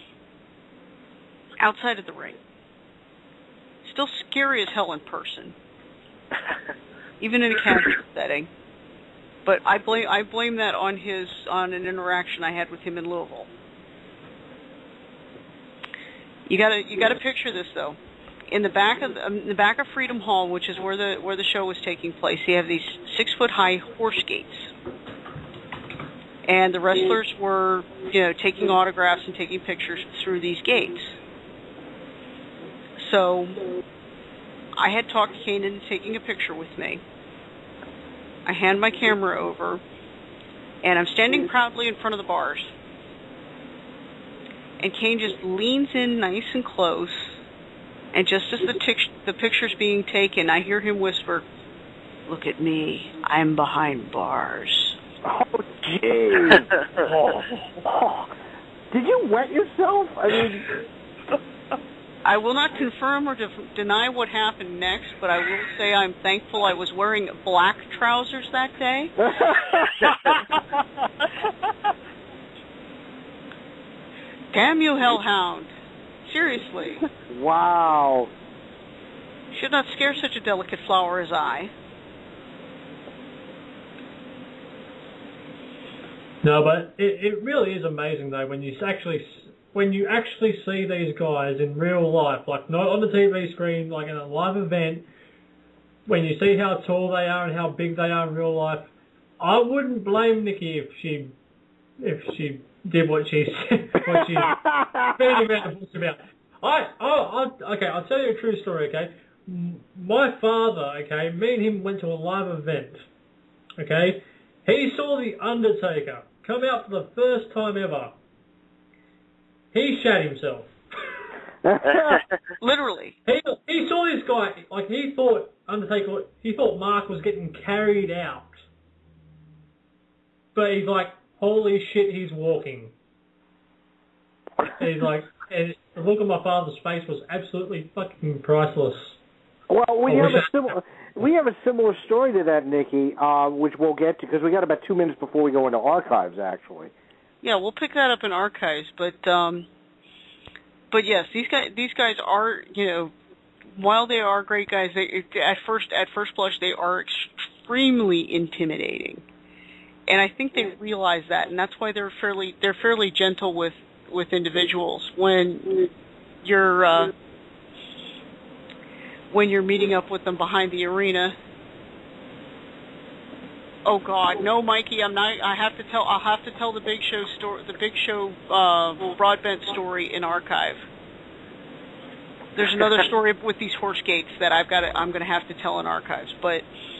outside of the ring. Still scary as hell in person, even in a casual setting. But I blame, I blame that on his, on an interaction I had with him in Louisville. You gotta you gotta picture this though. In the back of um, in the back of Freedom Hall, which is where the where the show was taking place, you have these six foot high horse gates, and the wrestlers were you know taking autographs and taking pictures through these gates. So I had talked Kane into taking a picture with me. I hand my camera over, and I'm standing proudly in front of the bars. And Kane just leans in nice and close, and just as the, tic- the picture's being taken, I hear him whisper, "Look at me, I'm behind bars." Oh, jeez. oh, oh. Did you wet yourself? I mean... I will not confirm or de- deny what happened next, but I will say I'm thankful I was wearing black trousers that day. Damn you, hellhound. Seriously. Wow. Should not scare such a delicate flower as I. No, but it, it really is amazing though when you actually when you actually see these guys in real life, like not on the T V screen, like in a live event. When you see how tall they are and how big they are in real life, I wouldn't blame Nikki if she if she did what she's what she's beating around the bush about. I oh I, okay, I'll tell you a true story. Okay, my father. Okay, me and him went to a live event. Okay, he saw the Undertaker come out for the first time ever. He shat himself. Literally. He he saw this guy like he thought Undertaker. He thought Mark was getting carried out, but he's like, holy shit, he's walking. And he's like, and the look on my father's face was absolutely fucking priceless. Well, we I have a wish I- similar we have a similar story to that, Nikki, uh, which we'll get to because we got about two minutes before we go into archives, actually. Yeah, we'll pick that up in archives, but um, but yes, these guys these guys are you know, while they are great guys, they at first at first blush they are extremely intimidating. And I think they realize that, and that's why they're fairly they're fairly gentle with, with individuals when you're uh, when you're meeting up with them behind the arena. Oh God, no, Mikey, I'm not. I have to tell. I'll have to tell the Big Show story, the Big Show uh, Broadbent story in archive. There's another story with these horse gates that I've got. To, I'm going to have to tell in archives, but.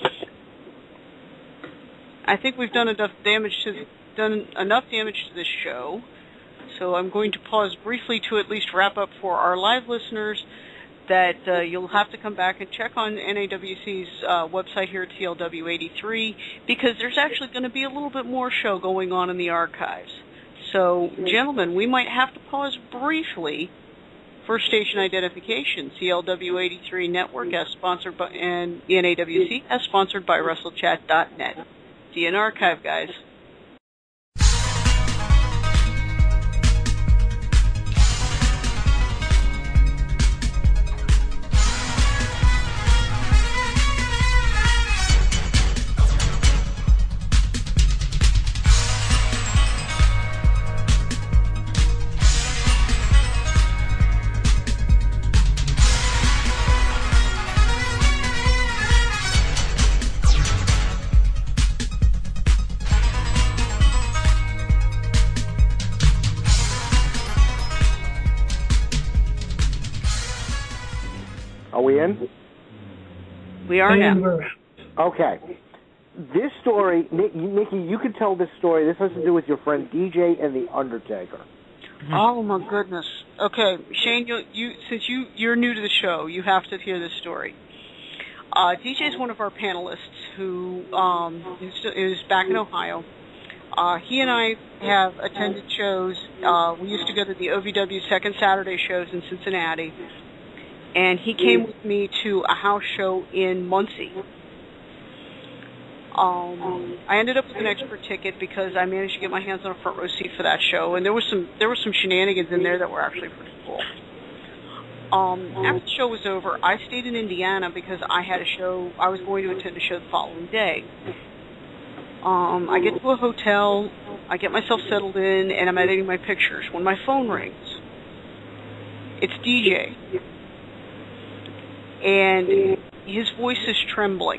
I think we've done enough damage to done enough damage to this show, so I'm going to pause briefly to at least wrap up for our live listeners that uh, you'll have to come back and check on N A W C's uh, website here at T L W eighty-three because there's actually going to be a little bit more show going on in the archives. So, gentlemen, we might have to pause briefly for station identification. C L W eighty-three Network as sponsored by and N A W C as sponsored by Wrestle Chat dot net. See you in archive, guys. Are we in? We are now. Okay. This story, Nick, Nikki, you could tell this story. This has to do with your friend D J and The Undertaker. Oh my goodness. Okay, Shane, you, you since you you're new to the show, you have to hear this story. Uh, D J is one of our panelists who um, is, is back in Ohio. Uh, he and I have attended shows. Uh, we used to go to the O V W Second Saturday shows in Cincinnati. And he came with me to a house show in Muncie. Um, I ended up with an expert ticket because I managed to get my hands on a front row seat for that show, and there was some there were some shenanigans in there that were actually pretty cool. Um, after the show was over, I stayed in Indiana because I had a show. I was going to attend a show the following day. Um, I get to a hotel, I get myself settled in, and I'm editing my pictures when my phone rings. It's D J. And his voice is trembling.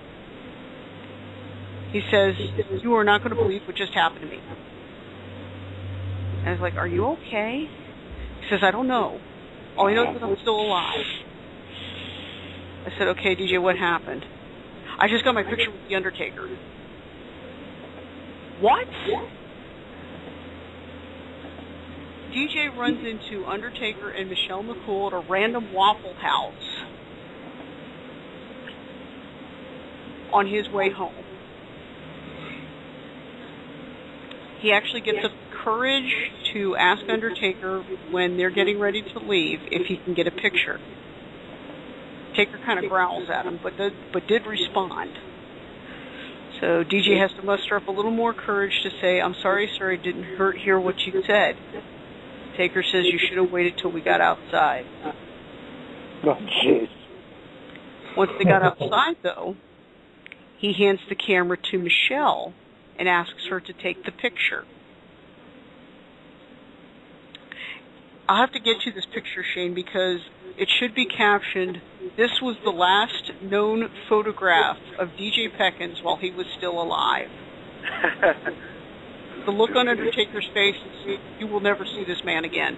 He says, "You are not going to believe what just happened to me." And I was like, "Are you okay?" He says, "I don't know. All I know is that I'm still alive." I said, "Okay, D J, what happened?" "I just got my picture with The Undertaker." "What?" D J runs into Undertaker and Michelle McCool at a random Waffle House on his way home. He actually gets the courage to ask Undertaker when they're getting ready to leave if he can get a picture. Taker kind of growls at him, but did, but did respond. So D J has to muster up a little more courage to say, "I'm sorry, sir, I didn't hear, hear what you said." Taker says, "You should have waited till we got outside." Oh, jeez. Once they got outside, though, he hands the camera to Michelle and asks her to take the picture. I'll have to get you this picture, Shane, because it should be captioned, "This was the last known photograph of D J Peckins while he was still alive." The look on Undertaker's face is, you will never see this man again.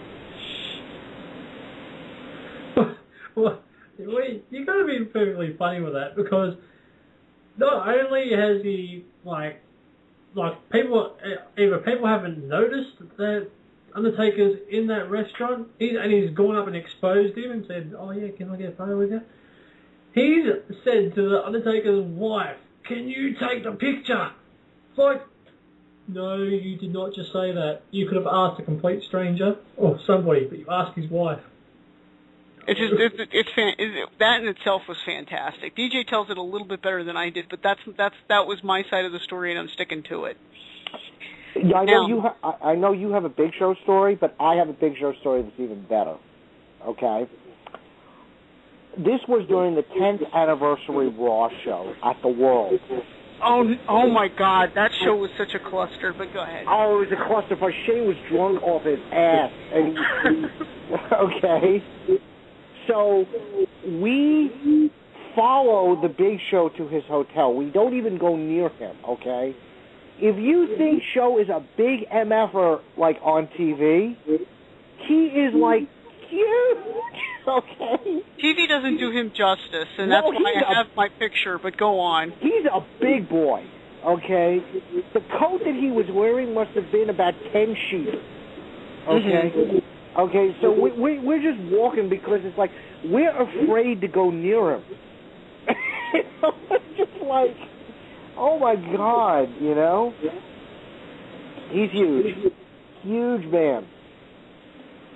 Well, you got to be perfectly funny with that, because not only has he, like, like people, either people haven't noticed that Undertaker's in that restaurant, he's, and he's gone up and exposed him and said, "Oh yeah, can I get a photo with you?" He's said to the Undertaker's wife, "Can you take the picture?" It's like, no, you did not just say that. You could have asked a complete stranger or somebody, but you asked his wife. It's just it's, it's fan, it, that in itself was fantastic. D J tells it a little bit better than I did, but that's that's that was my side of the story, and I'm sticking to it. Yeah, I know now, you. Ha- I know you have a Big Show story, but I have a Big Show story that's even better. Okay. This was during the tenth anniversary Raw show at the World. Oh, oh my God, that show was such a cluster, but go ahead. Oh, it was a cluster. For Shane was drunk off his ass. And he, okay. So we follow the Big Show to his hotel. We don't even go near him, okay? If you think Show is a big M F-er, like, on T V, he is, like, huge, okay? T V doesn't do him justice, and No, that's why he's I a- have my picture, but go on. He's a big boy, okay? The coat that he was wearing must have been about ten sheep, okay? Mm-hmm. Okay, so we, we, we're just walking because it's like, we're afraid to go near him. It's just like, oh my God, you know? He's huge. Huge man.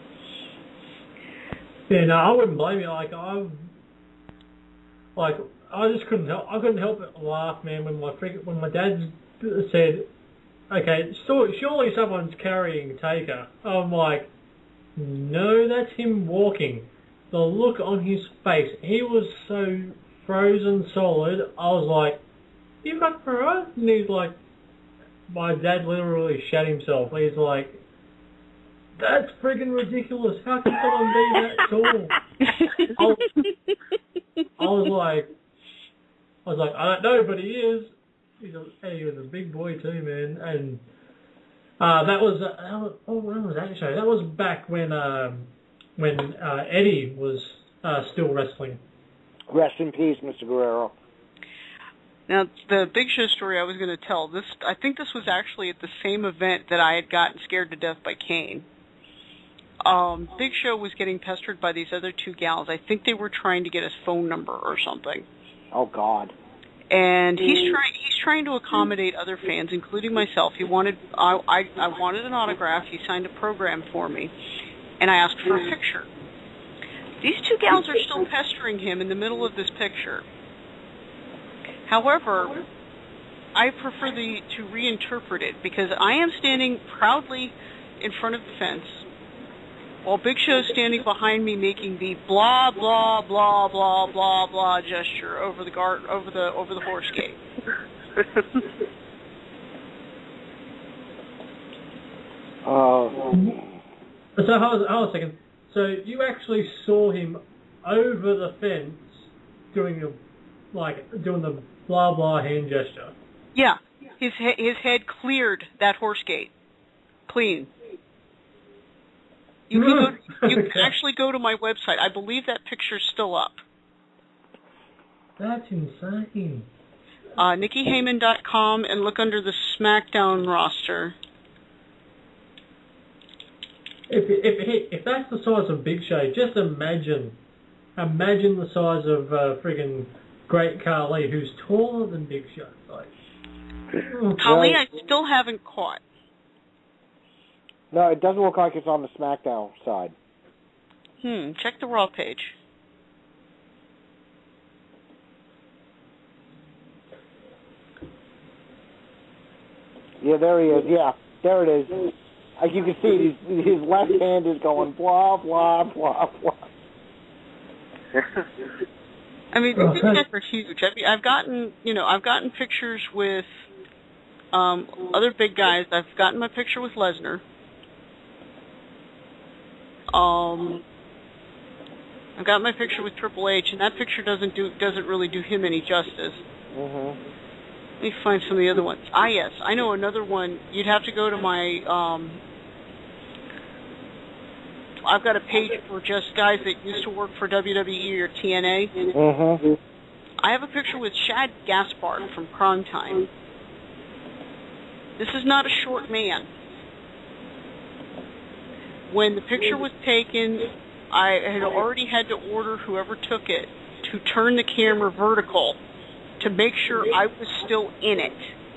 Yeah, no, I wouldn't blame you. Like, I've, like, I just couldn't help. I couldn't help but laugh, man, when my freaking, when my dad said, "Okay, so, surely someone's carrying Taker." I'm like, "No, that's him walking." The look on his face, he was so frozen solid. I was like, "You got for us?" And he's like, my dad literally shat himself. He's like, "That's friggin' ridiculous. How can someone be that tall?" I was, I was like, I was like, "I don't know, but he is." He's a, hey, he was a big boy too, man. And uh, that was, uh, that was oh, when was that show? That was back when um, when uh, Eddie was uh, still wrestling. Rest in peace, Mister Guerrero. Now, the Big Show story I was going to tell, this I think this was actually at the same event that I had gotten scared to death by Kane. Um, Big Show was getting pestered by these other two gals. I think they were trying to get his phone number or something. Oh, God. And he's trying he's trying to accommodate other fans, including myself. He wanted I, I I wanted an autograph. He signed a program for me, and I asked for a picture. These two gals are still pestering him in the middle of this picture. However, I prefer the to reinterpret it because I am standing proudly in front of the fence while Big Show's standing behind me making the blah blah blah blah blah blah gesture over the guard over the over the horse gate. Oh. So hold on, hold on a second. So you actually saw him over the fence doing the like doing the blah blah hand gesture. Yeah, his he- his head cleared that horse gate, clean. You can go, you can actually go to my website. I believe that picture's still up. That's insane. Uh, Nikki Heyman dot com and look under the SmackDown roster. If if if that's the size of Big Show, just imagine, imagine the size of uh, friggin' Great Khali, who's taller than Big Show. Like, Khali, I still haven't caught. No, it doesn't look like it's on the SmackDown side. Hmm. Check the Raw page. Yeah, there he is. Yeah, there it is. Like you can see, his, his left hand is going blah blah blah blah. I mean, these guys are huge. I mean, I've gotten, you know, I've gotten pictures with um, other big guys. I've gotten my picture with Lesnar. Um, I've got my picture with Triple H, and that picture doesn't do doesn't really do him any justice. Mm-hmm. Let me find some of the other ones. Ah, yes, I know another one. You'd have to go to my. Um, I've got a page for just guys that used to work for W W E or T N A. Mm-hmm. I have a picture with Shad Gaspard from Prime Time. This is not a short man. When the picture was taken, I had already had to order whoever took it to turn the camera vertical to make sure I was still in it.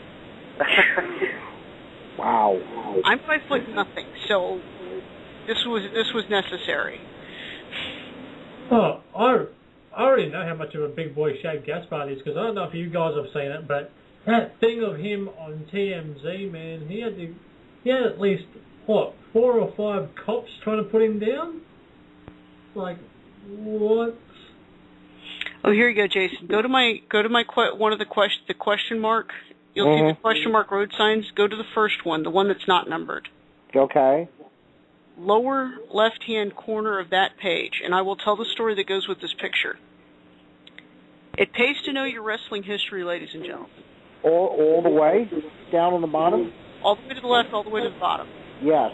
Wow. I'm five foot nothing, so this was this was necessary. Oh, I, I already know how much of a big boy Shad Gaspard is because I don't know if you guys have seen it, but that thing of him on T M Z, man, he had to, he had at least what four or five cops trying to put him down. Like, what? Oh, here you go, Jason. Go to my go to my que- one of the question the question mark. You'll Mm-hmm. see the question mark road signs. Go to the first one, the one that's not numbered. Okay. Lower left-hand corner of that page, and I will tell the story that goes with this picture. It pays to know your wrestling history, ladies and gentlemen. All all the way down on the bottom. All the way to the left, all the way to the bottom. Yes.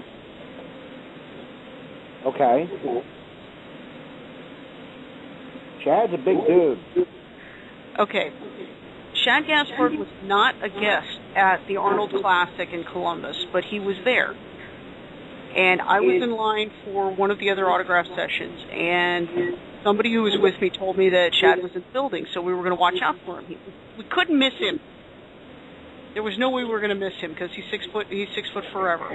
Okay. Chad's a big dude. Okay. Shad Gaspard was not a guest at the Arnold Classic in Columbus, but he was there. And I was in line for one of the other autograph sessions, and somebody who was with me told me that Shad was in the building, so we were going to watch out for him. He, we couldn't miss him. There was no way we were going to miss him because he's six foot. He's six foot forever.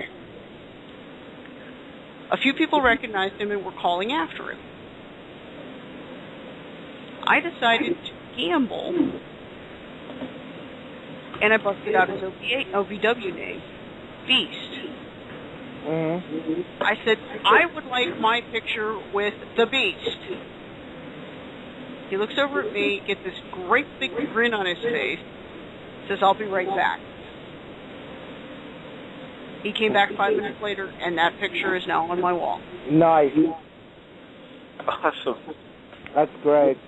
A few people recognized him and were calling after him. I decided to gamble, and I busted out his O V W name, Beast. Mm-hmm. I said, I would like my picture with the Beast. He looks over at me, gets this great big grin on his face, says, I'll be right back. He came back five minutes later, and that picture is now on my wall. Nice. Awesome. That's great.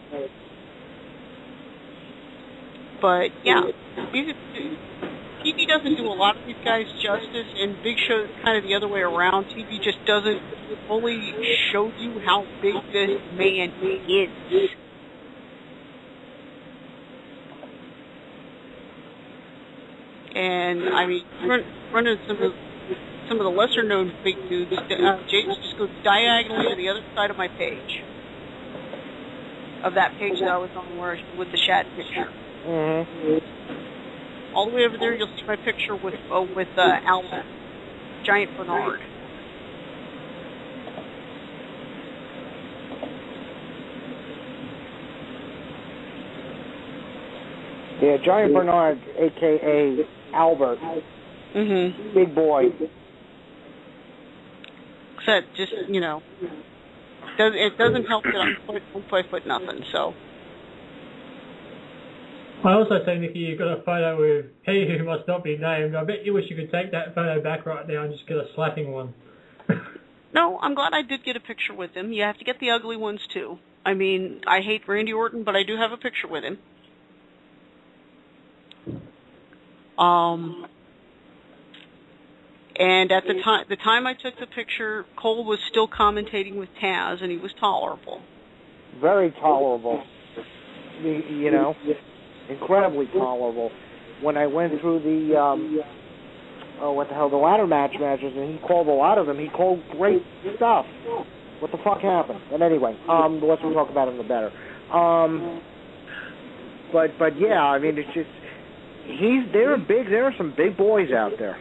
But, yeah, T V doesn't do a lot of these guys justice, and Big Show is kind of the other way around. T V just doesn't fully show you how big this man is. And, I mean, run, run into some of, some of the lesser-known big dudes. Uh, James just goes diagonally to the other side of my page. Of that page that I was on where, with the Shat picture. Mm-hmm. All the way over there, you'll see my picture with uh, with uh, Albert, Giant Bernard. Yeah, Giant Bernard, a k a. Albert. Mm-hmm. Big boy. Except, just, you know, does, it doesn't help that I'm one five foot nothing, so. I also say, Nikki, you've got a photo with he who must not be named. I bet you wish you could take that photo back right now and just get a slapping one. No, I'm glad I did get a picture with him. You have to get the ugly ones, too. I mean, I hate Randy Orton, but I do have a picture with him. Um, and at the time, the time I took the picture, Cole was still commentating with Taz, and he was tolerable. Very tolerable. You know, incredibly tolerable. When I went through the, um, oh, what the hell, the ladder match matches, and he called a lot of them. He called great stuff. What the fuck happened? But anyway, um, the less we talk about him, the better. Um, but but yeah, I mean, it's just. He's there are big. There are some big boys out there.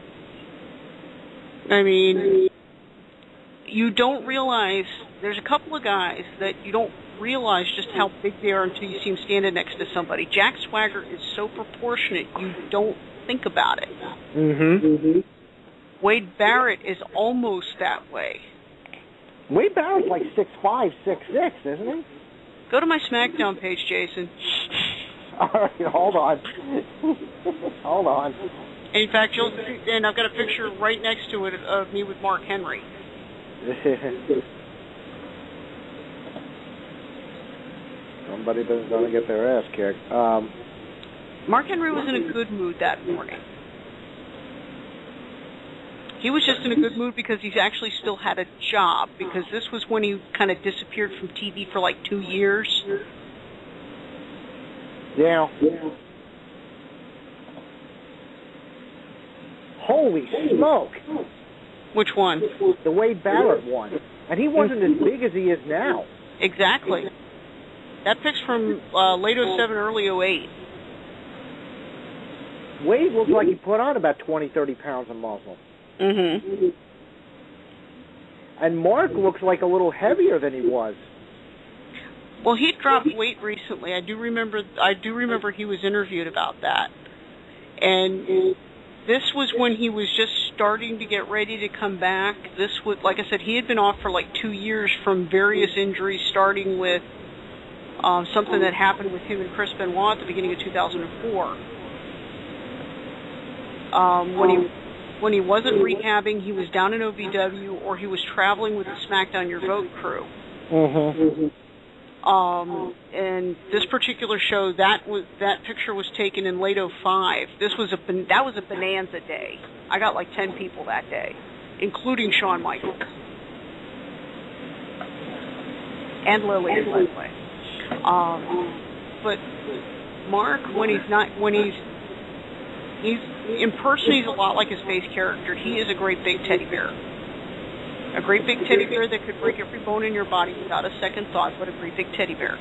I mean, you don't realize there's a couple of guys that you don't realize just how big they are until you see them standing next to somebody. Jack Swagger is so proportionate you don't think about it. Mm-hmm. Wade Barrett is almost that way. Wade Barrett's like six five, six six, isn't he? Go to my SmackDown page, Jason. All right, hold on. hold on. In fact, you'll and I've got a picture right next to it of me with Mark Henry. Somebody's going to get their ass kicked. Um, Mark Henry was in a good mood that morning. He was just in a good mood because he's actually still had a job, because this was when he kind of disappeared from T V for like two years. Yeah. Holy smoke. Which one? The Wade Barrett one. And he wasn't as big as he is now. Exactly. That pick's from uh, late oh seven, early oh eight. Wade looks like he put on about twenty, thirty pounds of muscle. Mm-hmm. And Mark looks like a little heavier than he was. Well, he dropped weight recently. I do remember. I do remember he was interviewed about that. And this was when he was just starting to get ready to come back. This was, like I said, he had been off for like two years from various injuries, starting with um, something that happened with him and Chris Benoit at the beginning of two thousand four. Um, when he when he wasn't rehabbing, he was down in O V W, or he was traveling with the SmackDown Your Vote crew. Mm-hmm. Um, and this particular show, that was that picture was taken in late oh five. This was a that was a bonanza day. I got like ten people that day, including Shawn Michaels and Lillian, by the way. Um, but Mark, when he's not, when he's he's in person, he's a lot like his face character. He is a great big teddy bear. A great big teddy bear that could break every bone in your body without a second thought, but a great big teddy bear.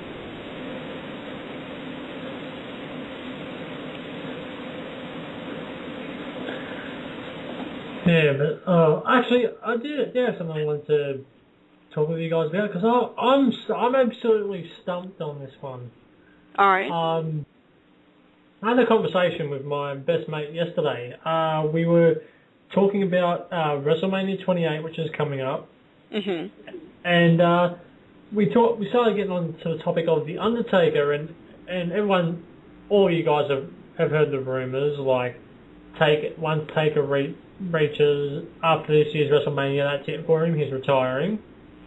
Yeah, but uh, actually, I did. There's something I wanted to talk with you guys about, because I'm I'm absolutely stumped on this one. All right. Um, I had a conversation with my best mate yesterday. Uh, we were talking about uh, WrestleMania twenty-eight, which is coming up. Mhm. And uh, we talked. We started getting on to the topic of the Undertaker, and and everyone, all you guys have, have heard the rumors like, take once Taker re- reaches after this year's WrestleMania, that's it for him. He's retiring.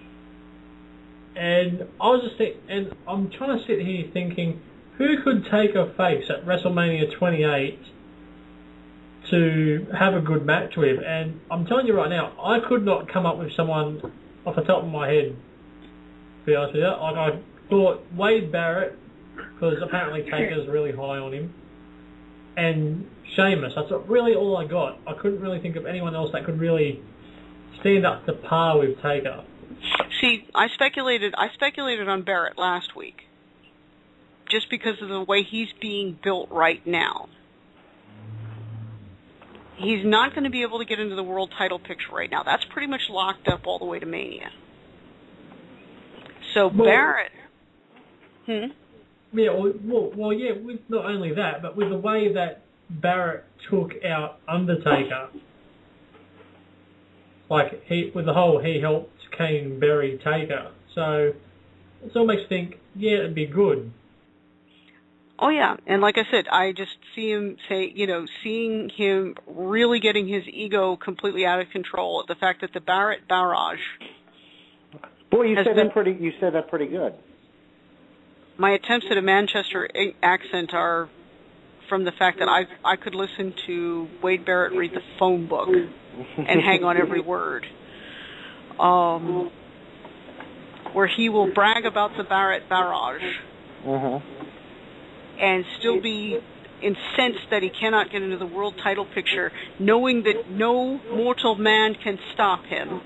And I was just think, and I'm trying to sit here thinking, who could Taker face at WrestleMania twenty-eight to have a good match with? And I'm telling you right now, I could not come up with someone off the top of my head. To be honest with you, like I thought Wade Barrett, because apparently Taker's really high on him, and Sheamus. That's really all I got. I couldn't really think of anyone else that could really stand up to par with Taker. See, I speculated. I speculated on Barrett last week, just because of the way he's being built right now. He's not going to be able to get into the world title picture right now. That's pretty much locked up all the way to Mania. So well, Barrett. Hmm. Yeah. Well, well, well, yeah. With not only that, but with the way that Barrett took out Undertaker, like he with the whole he helped Kane bury Taker. So it all makes you think, yeah, it'd be good. Oh yeah, and like I said, I just see him say, you know, seeing him really getting his ego completely out of control. The fact that the Barrett barrage. Boy, you said been, that pretty. You said that pretty good. My attempts at a Manchester accent are from the fact that I I could listen to Wade Barrett read the phone book and hang on every word. Um, where he will brag about the Barrett barrage. Uh-huh. And still be incensed that he cannot get into the world title picture, knowing that no mortal man can stop him.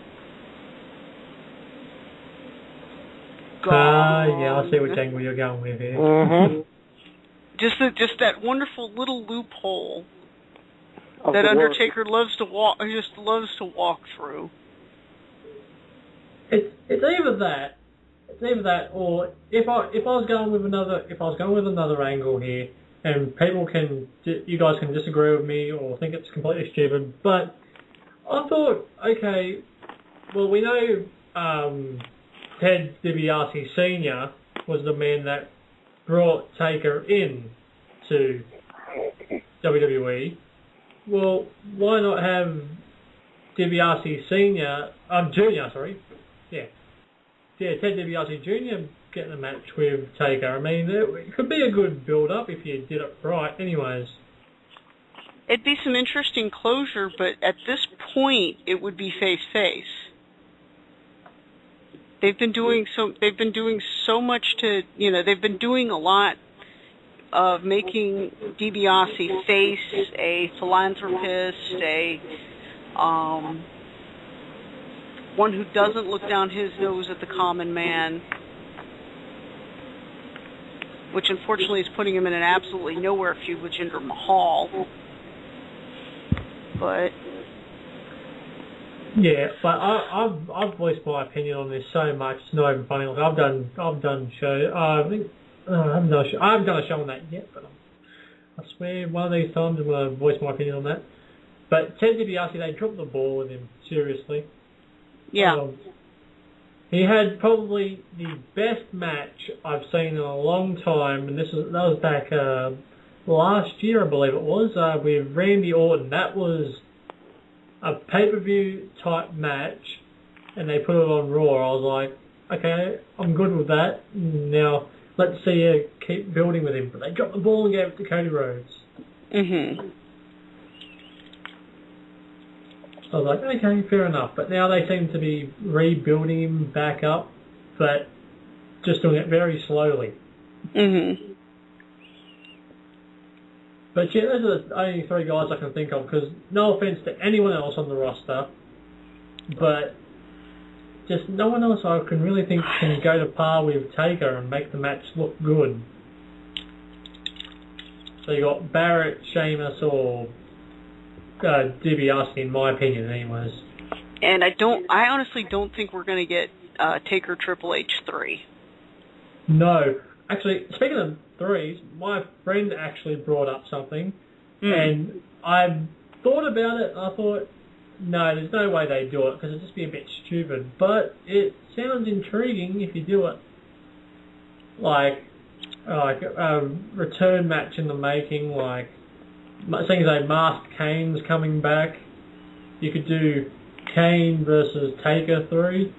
Ah, uh, yeah, I see which angle you're going with here. Mm-hmm. Just the, just that wonderful little loophole of that Undertaker loves to walk, just loves to walk through. It's it's either that, it's either that, or if I if I was going with another if I was going with another angle here, and people can you guys can disagree with me or think it's completely stupid, but I thought, okay, well we know um, Ted DiBiase Senior was the man that brought Taker in to W W E. Well, why not have DiBiase Senior, um Junior, sorry. Yeah, yeah, Ted DiBiase Junior getting a match with Taker. I mean, it could be a good build-up if you did it right. Anyways, it'd be some interesting closure, but at this point, it would be face-face. They've been doing so. They've been doing so much to, you know, they've been doing a lot of making DiBiase face, a philanthropist, a um. one who doesn't look down his nose at the common man, which unfortunately is putting him in an absolutely nowhere feud with Jinder Mahal. But yeah, but I, I've I've voiced my opinion on this so much. It's not even funny. Like I've done I've done show. Uh, I think uh, I haven't done a show, I haven't done a show on that yet, but I swear one of these times I'm going to voice my opinion on that. But Ted DiBiase, they dropped the ball with him seriously. Yeah. Um, he had probably the best match I've seen in a long time, and this was that was back uh, last year, I believe it was, uh, with Randy Orton. That was a pay-per-view type match, and they put it on Raw. I was like, okay, I'm good with that. Now let's see you keep building with him. But they dropped the ball and gave it to Cody Rhodes. Mhm. I was like, okay, fair enough. But now they seem to be rebuilding him back up, but just doing it very slowly. Mhm. But yeah, those are the only three guys I can think of, because no offense to anyone else on the roster, but just no one else I can really think can go to par with Taker and make the match look good. So you got Barrett, Sheamus, or Uh, DiBiase, in my opinion, anyways. And I don't, I honestly don't think we're going to get uh, Taker Triple H three. No, actually, speaking of threes, my friend actually brought up something, Mm. and I thought about it, and I thought, no, there's no way they do it, because it'd just be a bit stupid. But it sounds intriguing if you do it. Like, like a return match in the making, like, things like Masked Kane's coming back. You could do Kane versus Taker three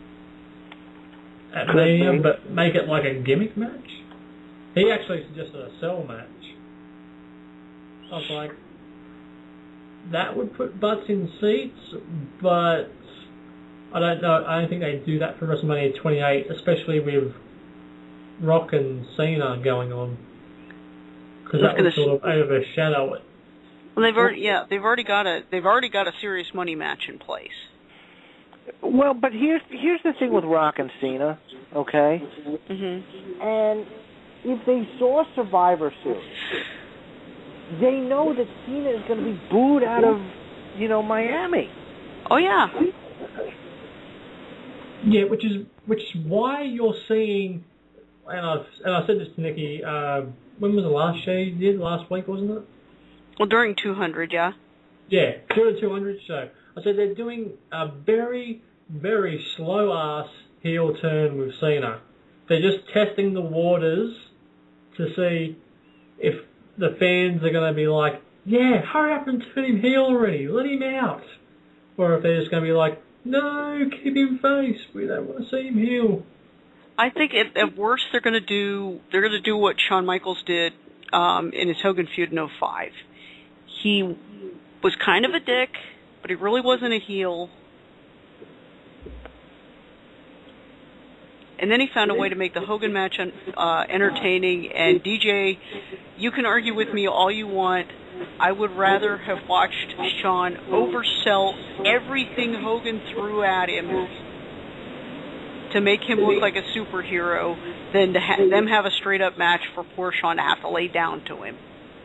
at Mania, but make it like a gimmick match. He actually suggested a cell match. I was like, that would put butts in seats, but I don't know. I don't think they'd do that for WrestleMania twenty-eight, especially with Rock and Cena going on, because that would sort of overshadow it. Well, they've already yeah they've already got a they've already got a serious money match in place. Well, but here's here's the thing with Rock and Cena, okay? Mm-hmm. And if they saw Survivor Series, they know that Cena is going to be booed out of, you know, Miami. Oh yeah. Yeah, which is which is why you're seeing, and I've and I said this to Nikki. Uh, when was the last show you did? Last week, wasn't it? Well, during two hundred, yeah. Yeah, during the two hundred show. I said they're doing a very, very slow-ass heel turn with Cena. They're just testing the waters to see if the fans are going to be like, yeah, hurry up and turn him heel already, let him out. Or if they're just going to be like, no, keep him face, we don't want to see him heel. I think at, at worst they're going to do they're going to do what Shawn Michaels did um, in his Hogan feud in oh five. He was kind of a dick, but he really wasn't a heel. And then he found a way to make the Hogan match uh, entertaining. And D J, you can argue with me all you want. I would rather have watched Shawn oversell everything Hogan threw at him to make him look like a superhero than to ha- them have a straight-up match for poor Shawn to have to lay down to him.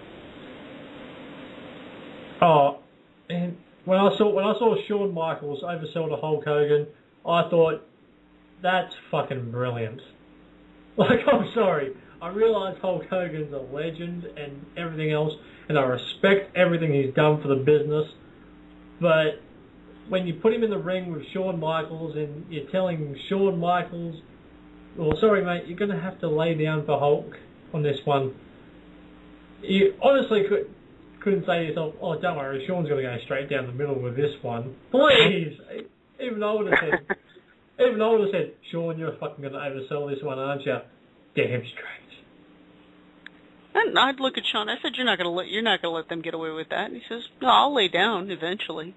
Oh, and when I saw when I saw Shawn Michaels oversell to Hulk Hogan, I thought, that's fucking brilliant. Like, I'm sorry. I realise Hulk Hogan's a legend and everything else, and I respect everything he's done for the business, but when you put him in the ring with Shawn Michaels and you're telling Shawn Michaels, well, sorry, mate, you're going to have to lay down for Hulk on this one. You honestly could, couldn't say to yourself, oh, don't worry, Shawn's going to go straight down the middle with this one. Please! Even I would have said... Even I would have said, Shawn, you're fucking going to oversell this one, aren't you? Damn straight. And I'd look at Shawn. I said, "You're not going to let you're not going to let them get away with that." And he says, "No, I'll lay down eventually."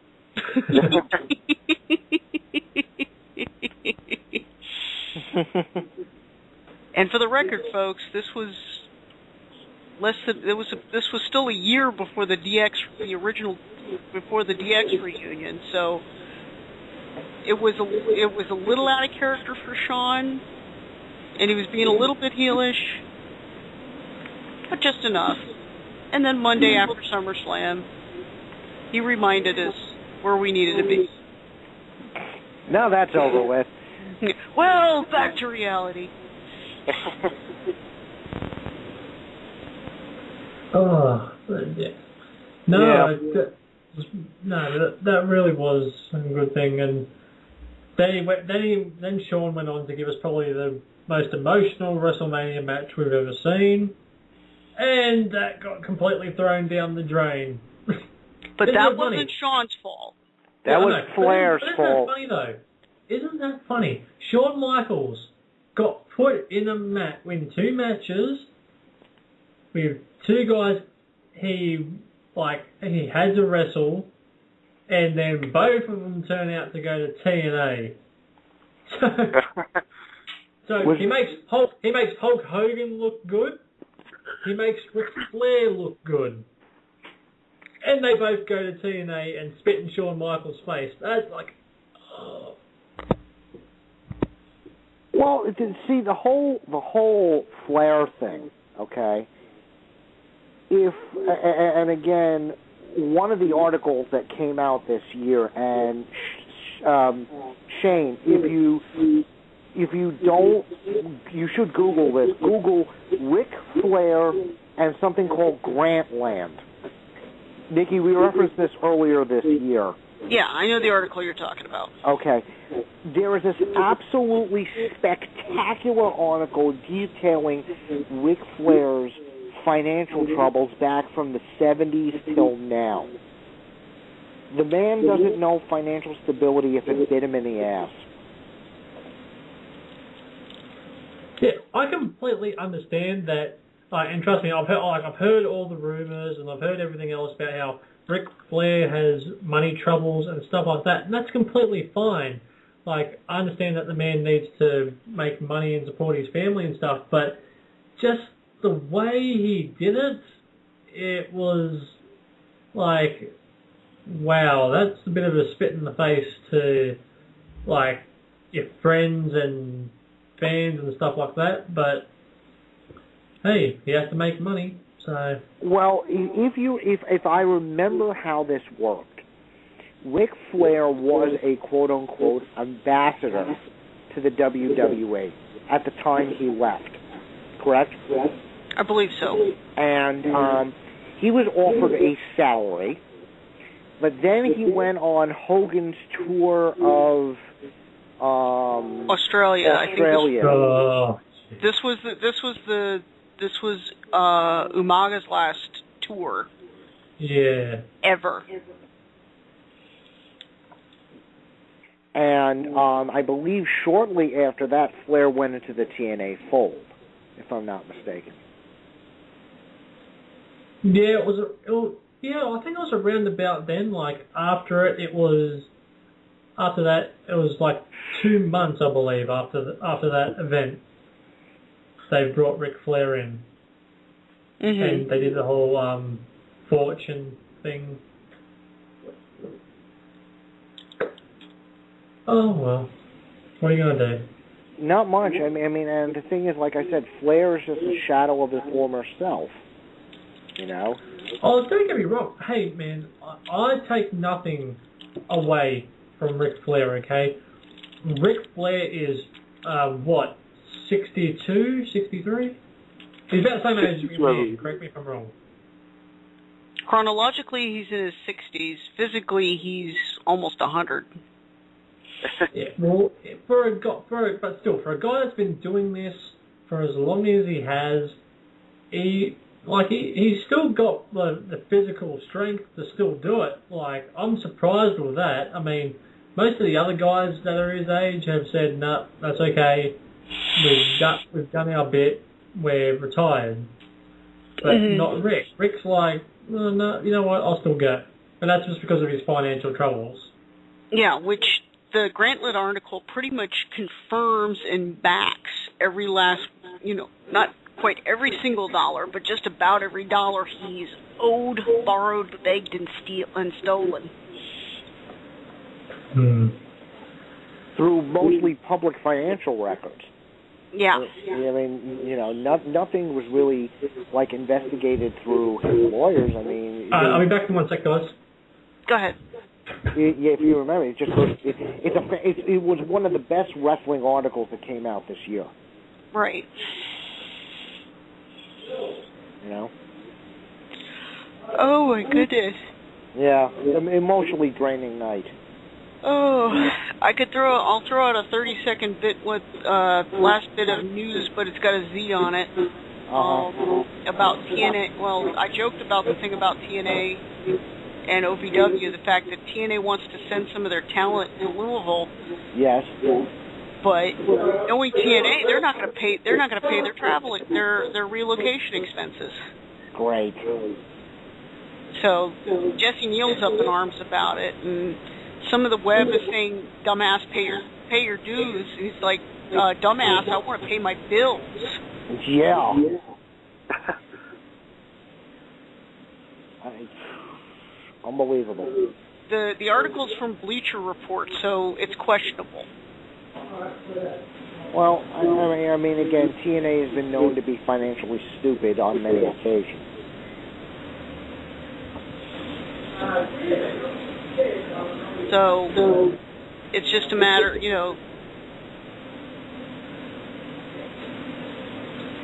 And for the record, folks, this was less than it was. A, this was still a year before the D X, the original, before the D X reunion. So. It was a it was a little out of character for Shawn, and he was being a little bit heelish, but just enough. And then Monday after SummerSlam, he reminded us where we needed to be. Now that's over with. Well, back to reality. Oh, yeah. No, yeah. that, no, that, that really was a good thing, and. Then he went, then he, then Shawn went on to give us probably the most emotional WrestleMania match we've ever seen, and that got completely thrown down the drain. But that wasn't Shawn's fault. That yeah, was Flair's isn't, fault. Isn't that funny though? Isn't that funny? Shawn Michaels got put in a mat, in two matches with two guys he like he had to wrestle. And then both of them turn out to go to T N A. So, so he makes Hulk he makes Hulk Hogan look good. He makes Ric Flair look good. And they both go to T N A and spit in Shawn Michaels' face. That's like, oh. Well, see the whole the whole Flair thing. Okay. If and again. One of the articles that came out this year, and um, Shane, if you if you don't, you should Google this. Google Ric Flair and something called Grantland. Nikki, we referenced this earlier this year. Yeah, I know the article you're talking about. Okay. There is this absolutely spectacular article detailing Ric Flair's financial troubles back from the seventies till now. The man doesn't know financial stability if it bit him in the ass. Yeah, I completely understand that, uh, and trust me, I've heard, like, I've heard all the rumors and I've heard everything else about how Ric Flair has money troubles and stuff like that, and that's completely fine. Like, I understand that the man needs to make money and support his family and stuff, but just the way he did it, it was like, wow, that's a bit of a spit in the face to, like, your friends and fans and stuff like that, but hey, he has to make money, so... Well, if you if if I remember how this worked, Ric Flair was a quote-unquote ambassador to the W W E at the time he left, correct? I believe so. And um, he was offered a salary, but then he went on Hogan's tour of um, Australia. Australia. I think this, this was the, this was the this was uh, Umaga's last tour. Yeah. Ever. And um, I believe shortly after that, Flair went into the T N A fold, if I'm not mistaken. Yeah, it was. A, it was yeah, I think it was around about then. Like after it, it was. After that, it was like two months, I believe, after the, after that event. They brought Ric Flair in, mm-hmm. and they did the whole um, fortune thing. Oh well, what are you gonna do? Not much. I mean, I mean, and the thing is, like I said, Flair is just a shadow of his former self. You know. Oh, don't get me wrong. Hey, man, I, I take nothing away from Ric Flair. Okay, Ric Flair is uh, what sixty-two, sixty-three? He's about the same age as me. Correct me if I'm wrong. Chronologically, he's in his sixties. Physically, he's almost a hundred. Yeah, well, for a guy, for a, but still, for a guy that's been doing this for as long as he has, he like he he's still got the the physical strength to still do it. Like, I'm surprised with that. I mean, most of the other guys that are his age have said, "No, nah, that's okay. We've done we've done our bit. We're retired." But mm-hmm. not Rick. Rick's like, no, no, you know what? I'll still go, and that's just because of his financial troubles. Yeah, which the Grantland article pretty much confirms and backs every last, you know, not quite every single dollar, but just about every dollar he's owed, borrowed, begged, and steal and stolen. Hmm. Through mostly public financial records. Yeah. I mean, you know, no, nothing was really like investigated through his lawyers. I mean, uh, I'll be back in one sec, guys. Go ahead. It, yeah, if you remember, it just was, it, it's a it, it was one of the best wrestling articles that came out this year. Right. You know. Oh my goodness. Yeah, emotionally draining night. Oh, I could throw. I'll throw out a thirty-second bit with uh, last bit of news, but it's got a Z on it. Um, about T N A. Well, I joked about the thing about T N A and O V W, the fact that T N A wants to send some of their talent to Louisville. Yes. But knowing T N A, they're not going to pay. They're not going to pay their travel, their their relocation expenses. Great. So Jesse Neal's up in arms about it, and some of the web is saying, "Dumbass, pay your pay your dues." He's like, uh, "Dumbass, I want to pay my bills." Yeah. Unbelievable. The the article's from Bleacher Report, so it's questionable. Well, I, I mean, I mean, again, T N A has been known to be financially stupid on many occasions. So it's just a matter, you know,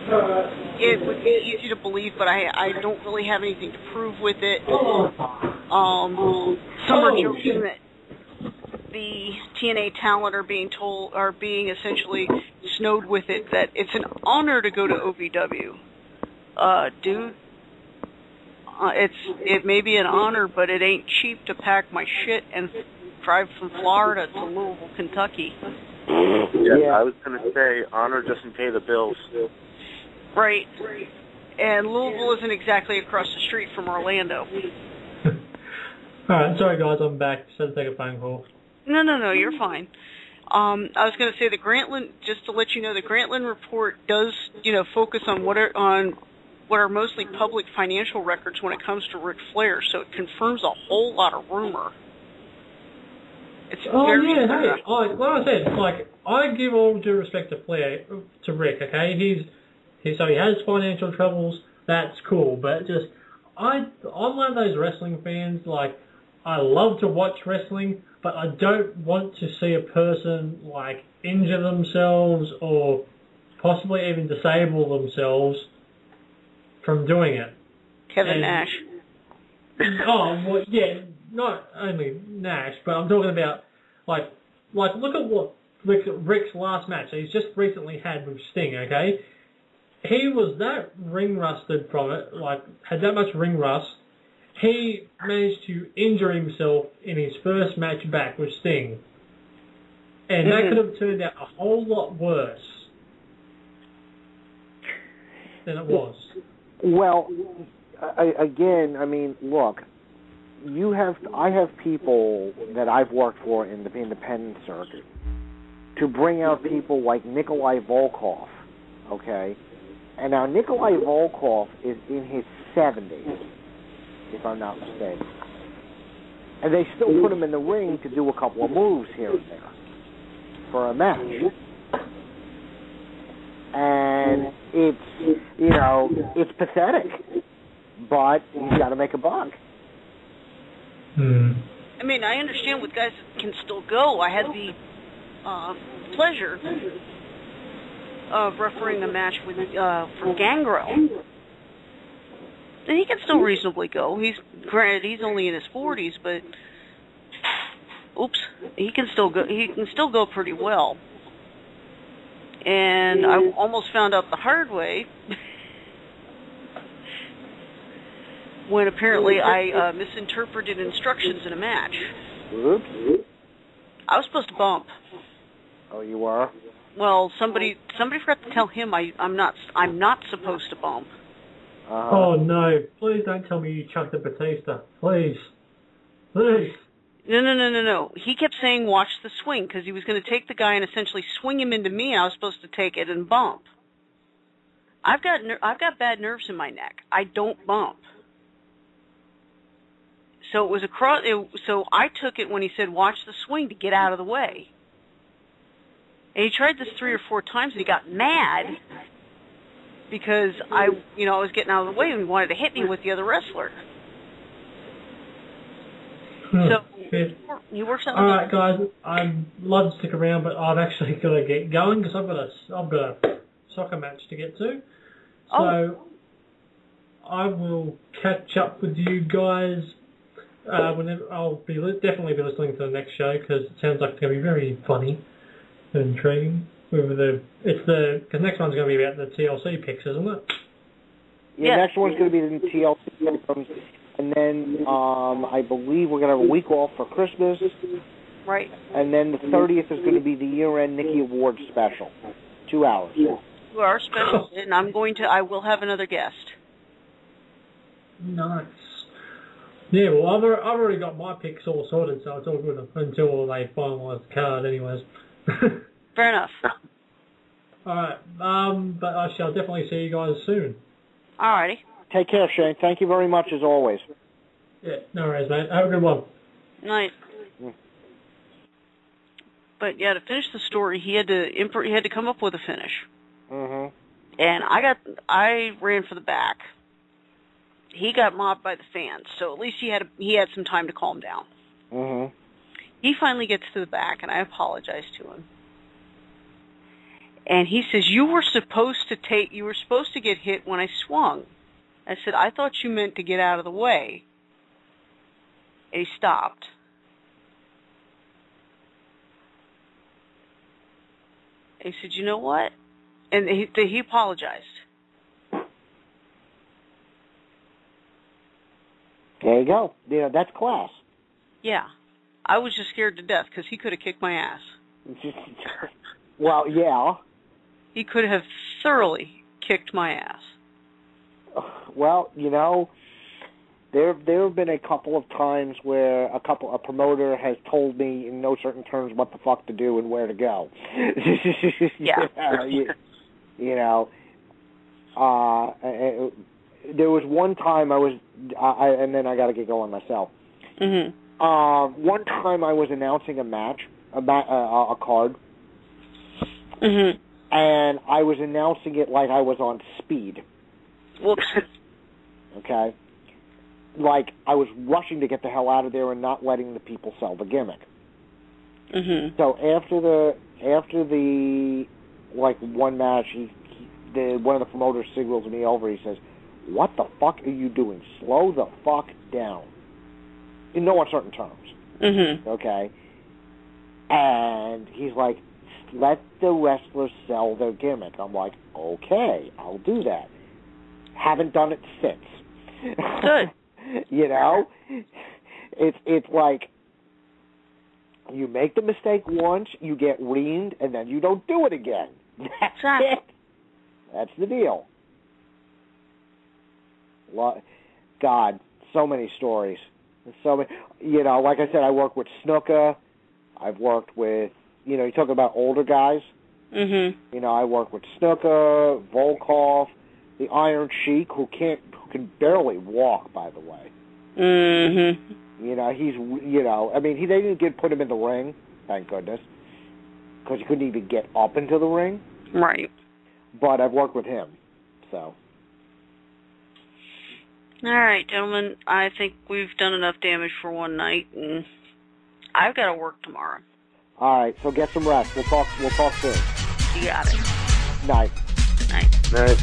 it would be easy to believe, but I I don't really have anything to prove with it. Um, some are joking that the T N A talent are being told, are being essentially snowed with it, that it's an honor to go to O V W. Uh, dude, uh, it's it may be an honor, but it ain't cheap to pack my shit and drive from Florida to Louisville, Kentucky. Yeah, yeah. I was going to say, honor doesn't pay the bills. Right. And Louisville isn't exactly across the street from Orlando. Alright, sorry guys, I'm back. Just had to take a phone call. No, no, no, you're fine. Um, I was going to say the Grantland, just to let you know, the Grantland report does, you know, focus on what are on what are mostly public financial records when it comes to Ric Flair, so it confirms a whole lot of rumor. It's oh very yeah, hey, like, like I said, like I give all due respect to Flair, to Rick. Okay, he's he so he has financial troubles. That's cool, but just I I'm one of those wrestling fans. Like I love to watch wrestling, but I don't want to see a person like injure themselves or possibly even disable themselves from doing it. Kevin and, Nash. Oh well, yeah. Not only Nash, but I'm talking about, like, like look at what Rick, Rick's last match he's just recently had with Sting, okay? He was that ring rusted from it, like, had that much ring rust. He managed to injure himself in his first match back with Sting. And that Mm-hmm. could have turned out a whole lot worse than it was. Well, I, again, I mean, look, you have, I have people that I've worked for in the independent circuit to bring out people like Nikolai Volkov, okay? And now Nikolai Volkov is in his seventies, if I'm not mistaken. And they still put him in the ring to do a couple of moves here and there for a match. And it's, you know, it's pathetic, but he's got to make a buck. Hmm. I mean, I understand with guys that can still go. I had the uh, pleasure of refereeing a match with uh, for Gangrel. And he can still reasonably go. He's granted he's only in his forties, but oops, he can still go. He can still go pretty well. And I almost found out the hard way when apparently I uh, misinterpreted instructions in a match. Oops. I was supposed to bump. Oh, you were? Well, somebody somebody forgot to tell him I I'm not I'm not supposed to bump. Uh-huh. Oh no! Please don't tell me you chucked a Batista. Please, please. No, no, no, no, no. He kept saying watch the swing because he was going to take the guy and essentially swing him into me. I was supposed to take it and bump. I've got ner- I've got bad nerves in my neck. I don't bump. So it was across. It, so I took it when he said watch the swing to get out of the way. And he tried this three or four times and he got mad because I, you know, I was getting out of the way and he wanted to hit me with the other wrestler. So he works out. All right, guys. I'd love to stick around, but I've actually got to get going because I've got a I've got a soccer match to get to. So oh. I will catch up with you guys. Uh, whenever I'll be li- definitely be listening to the next show because it sounds like it's going to be very funny and intriguing. With the it's the because next one's going to be about the T L C picks, isn't it? Yeah, yeah. next one's going to be the T L C picks. And then um, I believe we're going to have a week off for Christmas. Right. And then the thirtieth is going to be the year-end Nikki Awards special. Two hours. You are special, and I'm going to, I will have another guest. Nice. Yeah, well, I've, I've already got my picks all sorted, so it's all good until they finalise the card anyways. Fair enough. All right. Um, but I shall definitely see you guys soon. All righty. Take care, Shane. Thank you very much, as always. Yeah, no worries, mate. Have a good one. Night. But yeah, to finish the story, he had to imp- he had to come up with a finish. Mhm. And I got I ran for the back. He got mobbed by the fans, so at least he had a, he had some time to calm down. Mhm. He finally gets to the back, and I apologize to him. And he says, you were supposed to take, you were supposed to get hit when I swung. I said, I thought you meant to get out of the way. And he stopped. And he said, you know what? And he, he apologized. There you go. You know, that's class. Yeah. I was just scared to death because he could have kicked my ass. Well, yeah. He could have thoroughly kicked my ass. Well, you know, there there have been a couple of times where a couple a promoter has told me in no certain terms what the fuck to do and where to go. Yeah. you, you know, uh, it, there was one time I was, I, and then I got to get going myself. Mm-hmm. Uh, one time I was announcing a match, a, ma- uh, a card, mm-hmm. and I was announcing it like I was on speed. Whoops. Okay? Like, I was rushing to get the hell out of there and not letting the people sell the gimmick. Mm-hmm. So after the, after the, like, one match, he, he, the, one of the promoters signals me over, he says, what the fuck are you doing? Slow the fuck down. In no uncertain terms. Mm-hmm. Okay? And he's like, let the wrestlers sell their gimmick. I'm like, okay, I'll do that. Haven't done it since. Good. You know? It's it's like, you make the mistake once, you get reamed, and then you don't do it again. That's exactly. it. That's the deal. God, so many stories. So many, you know, like I said, I work with Snuka. I've worked with, you know, you talk about older guys. Mm-hmm. You know, I work with Snuka, Volkov, the Iron Sheik, who can't, who can barely walk, by the way. Mm-hmm. You know, he's, you know, I mean, he they didn't get put him in the ring, thank goodness, because he couldn't even get up into the ring. Right. But I've worked with him, so. All right, gentlemen, I think we've done enough damage for one night, and I've got to work tomorrow. All right, so get some rest. We'll talk. We'll talk soon. You got it. Night. Night. Night.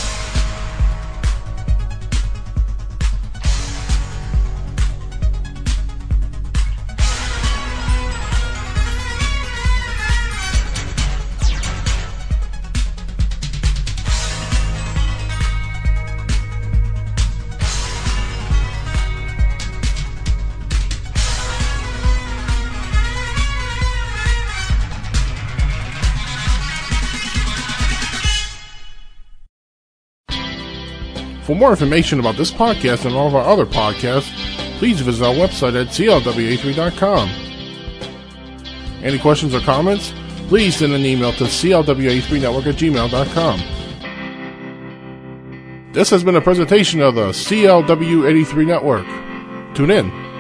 For more information about this podcast and all of our other podcasts, please visit our website at C L W A three dot com. Any questions or comments? Please send an email to C L W A three network at gmail dot com. This has been a presentation of the C L W eighty-three Network. Tune in.